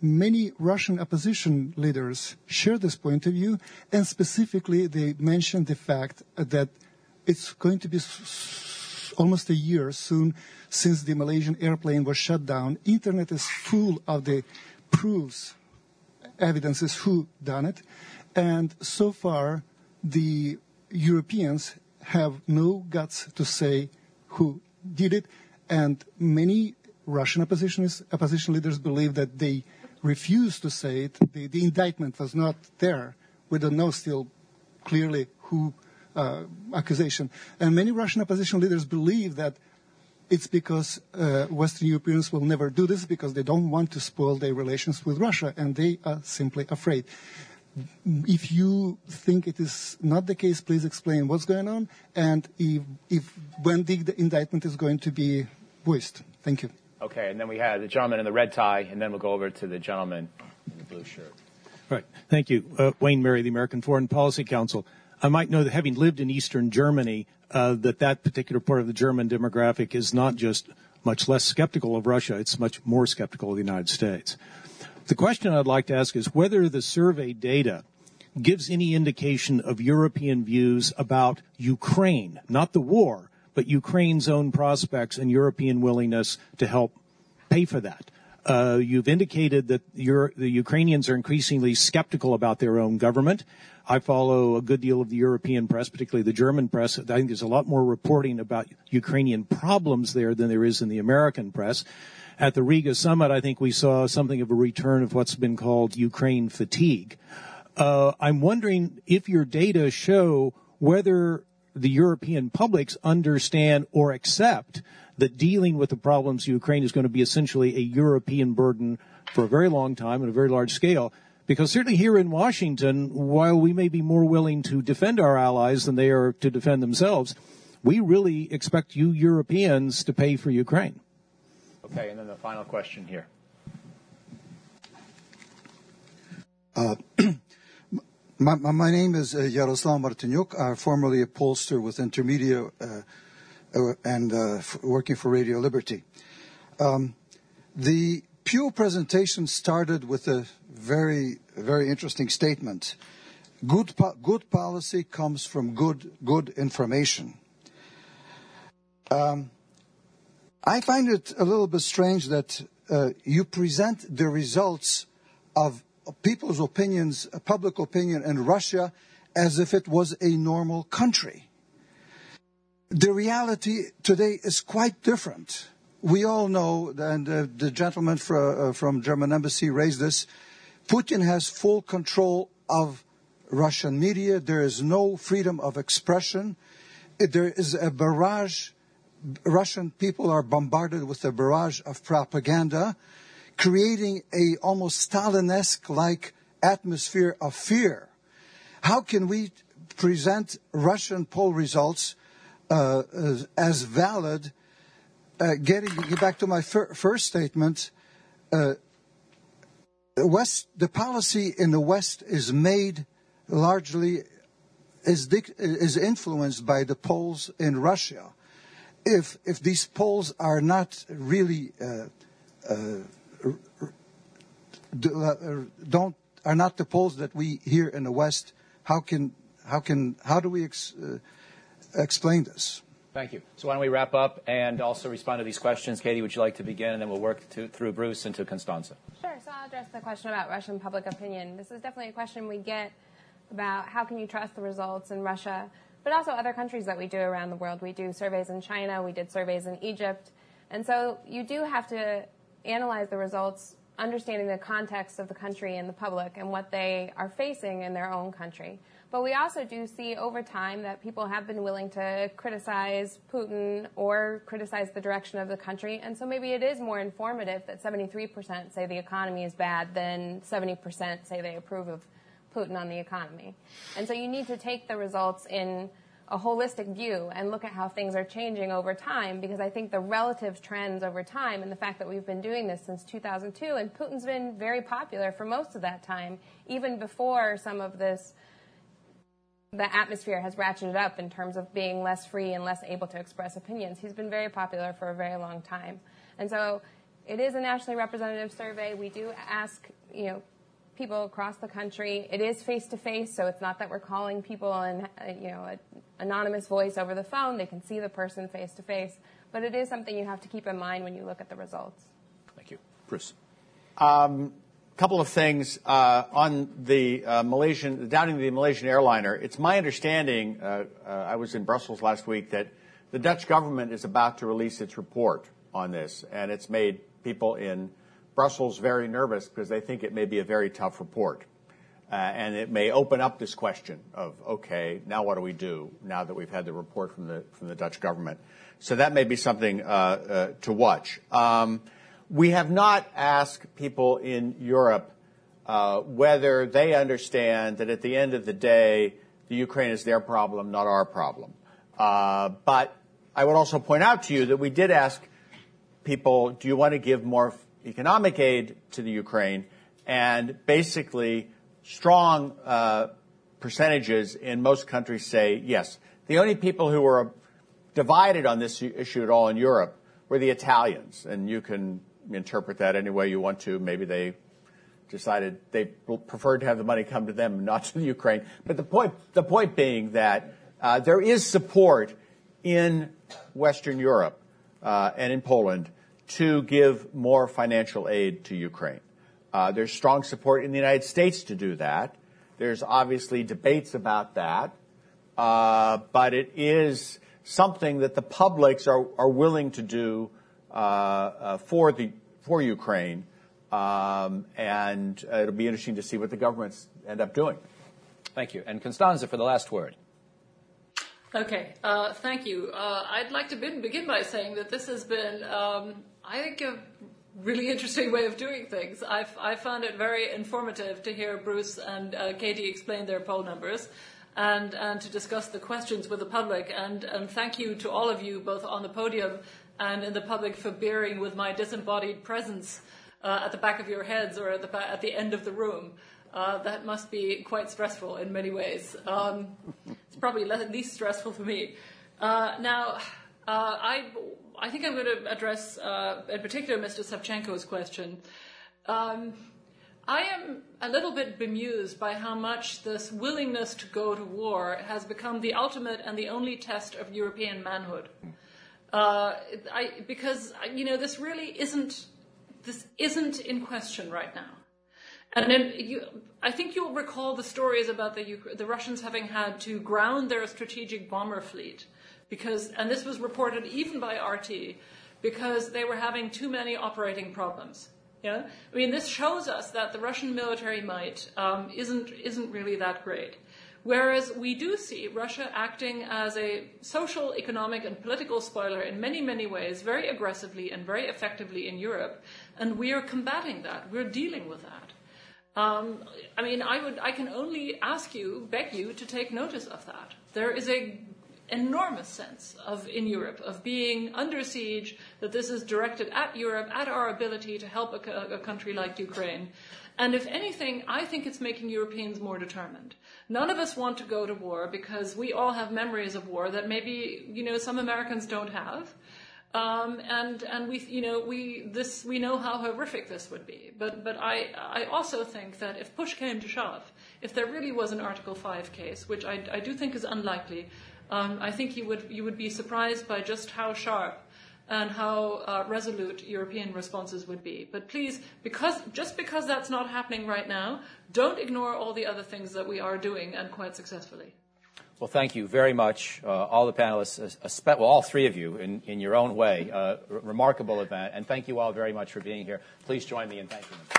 [SPEAKER 14] many Russian opposition leaders share this point of view, and specifically they mentioned the fact that it's going to be almost a year soon since the Malaysian airplane was shut down. Internet is full of the proofs, evidences who done it, and so far the Europeans have no guts to say who did it, and many Russian opposition leaders believe that they refuse to say it. The indictment was not there. We don't know still clearly who accusation. And many Russian opposition leaders believe that it's because Western Europeans will never do this because they don't want to spoil their relations with Russia, and they are simply afraid. If you think it is not the case, please explain what's going on and when the indictment is going to be voiced. Thank you.
[SPEAKER 10] Okay, and then we had the gentleman in the red tie, and then we'll go over to the gentleman in the blue shirt.
[SPEAKER 15] Right. Thank you. Wayne Murray, the American Foreign Policy Council. I might know that having lived in Eastern Germany, that particular part of the German demographic is not just much less skeptical of Russia, it's much more skeptical of the United States. The question I'd like to ask is whether the survey data gives any indication of European views about Ukraine, not the war, but Ukraine's own prospects and European willingness to help pay for that. You've indicated that the Ukrainians are increasingly skeptical about their own government. I follow a good deal of the European press, particularly the German press. I think there's a lot more reporting about Ukrainian problems there than there is in the American press. At the Riga summit, I think we saw something of a return of what's been called Ukraine fatigue. I'm wondering if your data show whether the European publics understand or accept that dealing with the problems of Ukraine is going to be essentially a European burden for a very long time and a very large scale. Because certainly here in Washington, while we may be more willing to defend our allies than they are to defend themselves, we really expect you Europeans to pay for Ukraine.
[SPEAKER 10] Okay, and then the final question here.
[SPEAKER 16] My name is Yaroslav Martinyuk, formerly a pollster with Intermedia and working for Radio Liberty. The Pew presentation started with a very, very interesting statement. Good policy comes from good information. I find it a little bit strange that you present the results of people's opinions, public opinion in Russia, as if it was a normal country. The reality today is quite different. We all know, and the gentleman from German embassy raised this, Putin has full control of Russian media. There is no freedom of expression. There is a barrage. Russian people are bombarded with a barrage of propaganda, creating a almost Stalinesque-like atmosphere of fear. How can we present Russian poll results as valid? Getting back to my first statement, the policy in the West is made largely, is influenced by the polls in Russia. If these polls are not really are not the polls that we hear in the West, how do we explain this?
[SPEAKER 10] Thank you. So why don't we wrap up and also respond to these questions? Katie, would you like to begin, and then we'll work through Bruce and to Constanza.
[SPEAKER 4] Sure. So I'll address the question about Russian public opinion. This is definitely a question we get about how can you trust the results in Russia, but also other countries that we do around the world. We do surveys in China. We did surveys in Egypt. And so you do have to analyze the results, understanding the context of the country and the public and what they are facing in their own country. But we also do see over time that people have been willing to criticize Putin or criticize the direction of the country. And so maybe it is more informative that 73% say the economy is bad than 70% say they approve of Putin on the economy. And so you need to take the results in a holistic view and look at how things are changing over time, because I think the relative trends over time and the fact that we've been doing this since 2002, and Putin's been very popular for most of that time, even before some of this, the atmosphere has ratcheted up in terms of being less free and less able to express opinions. He's been very popular for a very long time. And so It is a nationally representative survey. We do ask, people across the country. It is face-to-face, so it's not that we're calling people and, an anonymous voice over the phone. They can see the person face-to-face. But it is something you have to keep in mind when you look at the results.
[SPEAKER 10] Thank you. Bruce.
[SPEAKER 13] Couple of things on the downing of the Malaysian airliner. It's my understanding, I was in Brussels last week, that the Dutch government is about to release its report on this, and it's made people in Brussels very nervous because they think it may be a very tough report. And it may open up this question of, okay, now what do we do now that we've had the report from the Dutch government? So that may be something to watch. We have not asked people in Europe whether they understand that at the end of the day, the Ukraine is their problem, not our problem. But I would also point out to you that we did ask people, do you want to give more economic aid to the Ukraine? And basically, strong percentages in most countries say yes. The only people who were divided on this issue at all in Europe were the Italians, and you can interpret that any way you want to. Maybe they decided they preferred to have the money come to them, not to the Ukraine. But the point being that there is support in Western Europe and in Poland to give more financial aid to Ukraine. There's strong support in the United States to do that. There's obviously debates about that, but it is something that the publics are willing to do for Ukraine, and it'll be interesting to see what the governments end up doing.
[SPEAKER 10] Thank you. And Constanza for the last word.
[SPEAKER 5] Okay, thank you. I'd like to begin by saying that this has been, I think, a really interesting way of doing things. I found it very informative to hear Bruce and Katie explain their poll numbers and to discuss the questions with the public. And thank you to all of you, both on the podium and in the public, for bearing with my disembodied presence at the back of your heads or at the end of the room. That must be quite stressful in many ways. It's probably least stressful for me. Now, I think I'm going to address, in particular, Mr. Savchenko's question. I am a little bit bemused by how much this willingness to go to war has become the ultimate and the only test of European manhood. Because this really isn't in question right now. And then I think you'll recall the stories about the Russians having had to ground their strategic bomber fleet and this was reported even by RT, because they were having too many operating problems. Yeah, I mean, this shows us that the Russian military might isn't really that great. Whereas we do see Russia acting as a social, economic, and political spoiler in many, many ways, very aggressively and very effectively in Europe, and we are combating that. We're dealing with that. I can only beg you to take notice of that. There is a enormous sense in Europe of being under siege, that this is directed at Europe, at our ability to help a country like Ukraine. And if anything, I think it's making Europeans more determined. None of us want to go to war because we all have memories of war that maybe, some Americans don't have. And we know how horrific this would be. But I also think that if push came to shove, if there really was an Article 5 case, which I do think is unlikely, I think you would be surprised by just how sharp and how resolute European responses would be. But please, just because that's not happening right now, don't ignore all the other things that we are doing, and quite successfully.
[SPEAKER 10] Well, thank you very much, all the panelists, all three of you in your own way. Remarkable event, and thank you all very much for being here. Please join me in thanking them.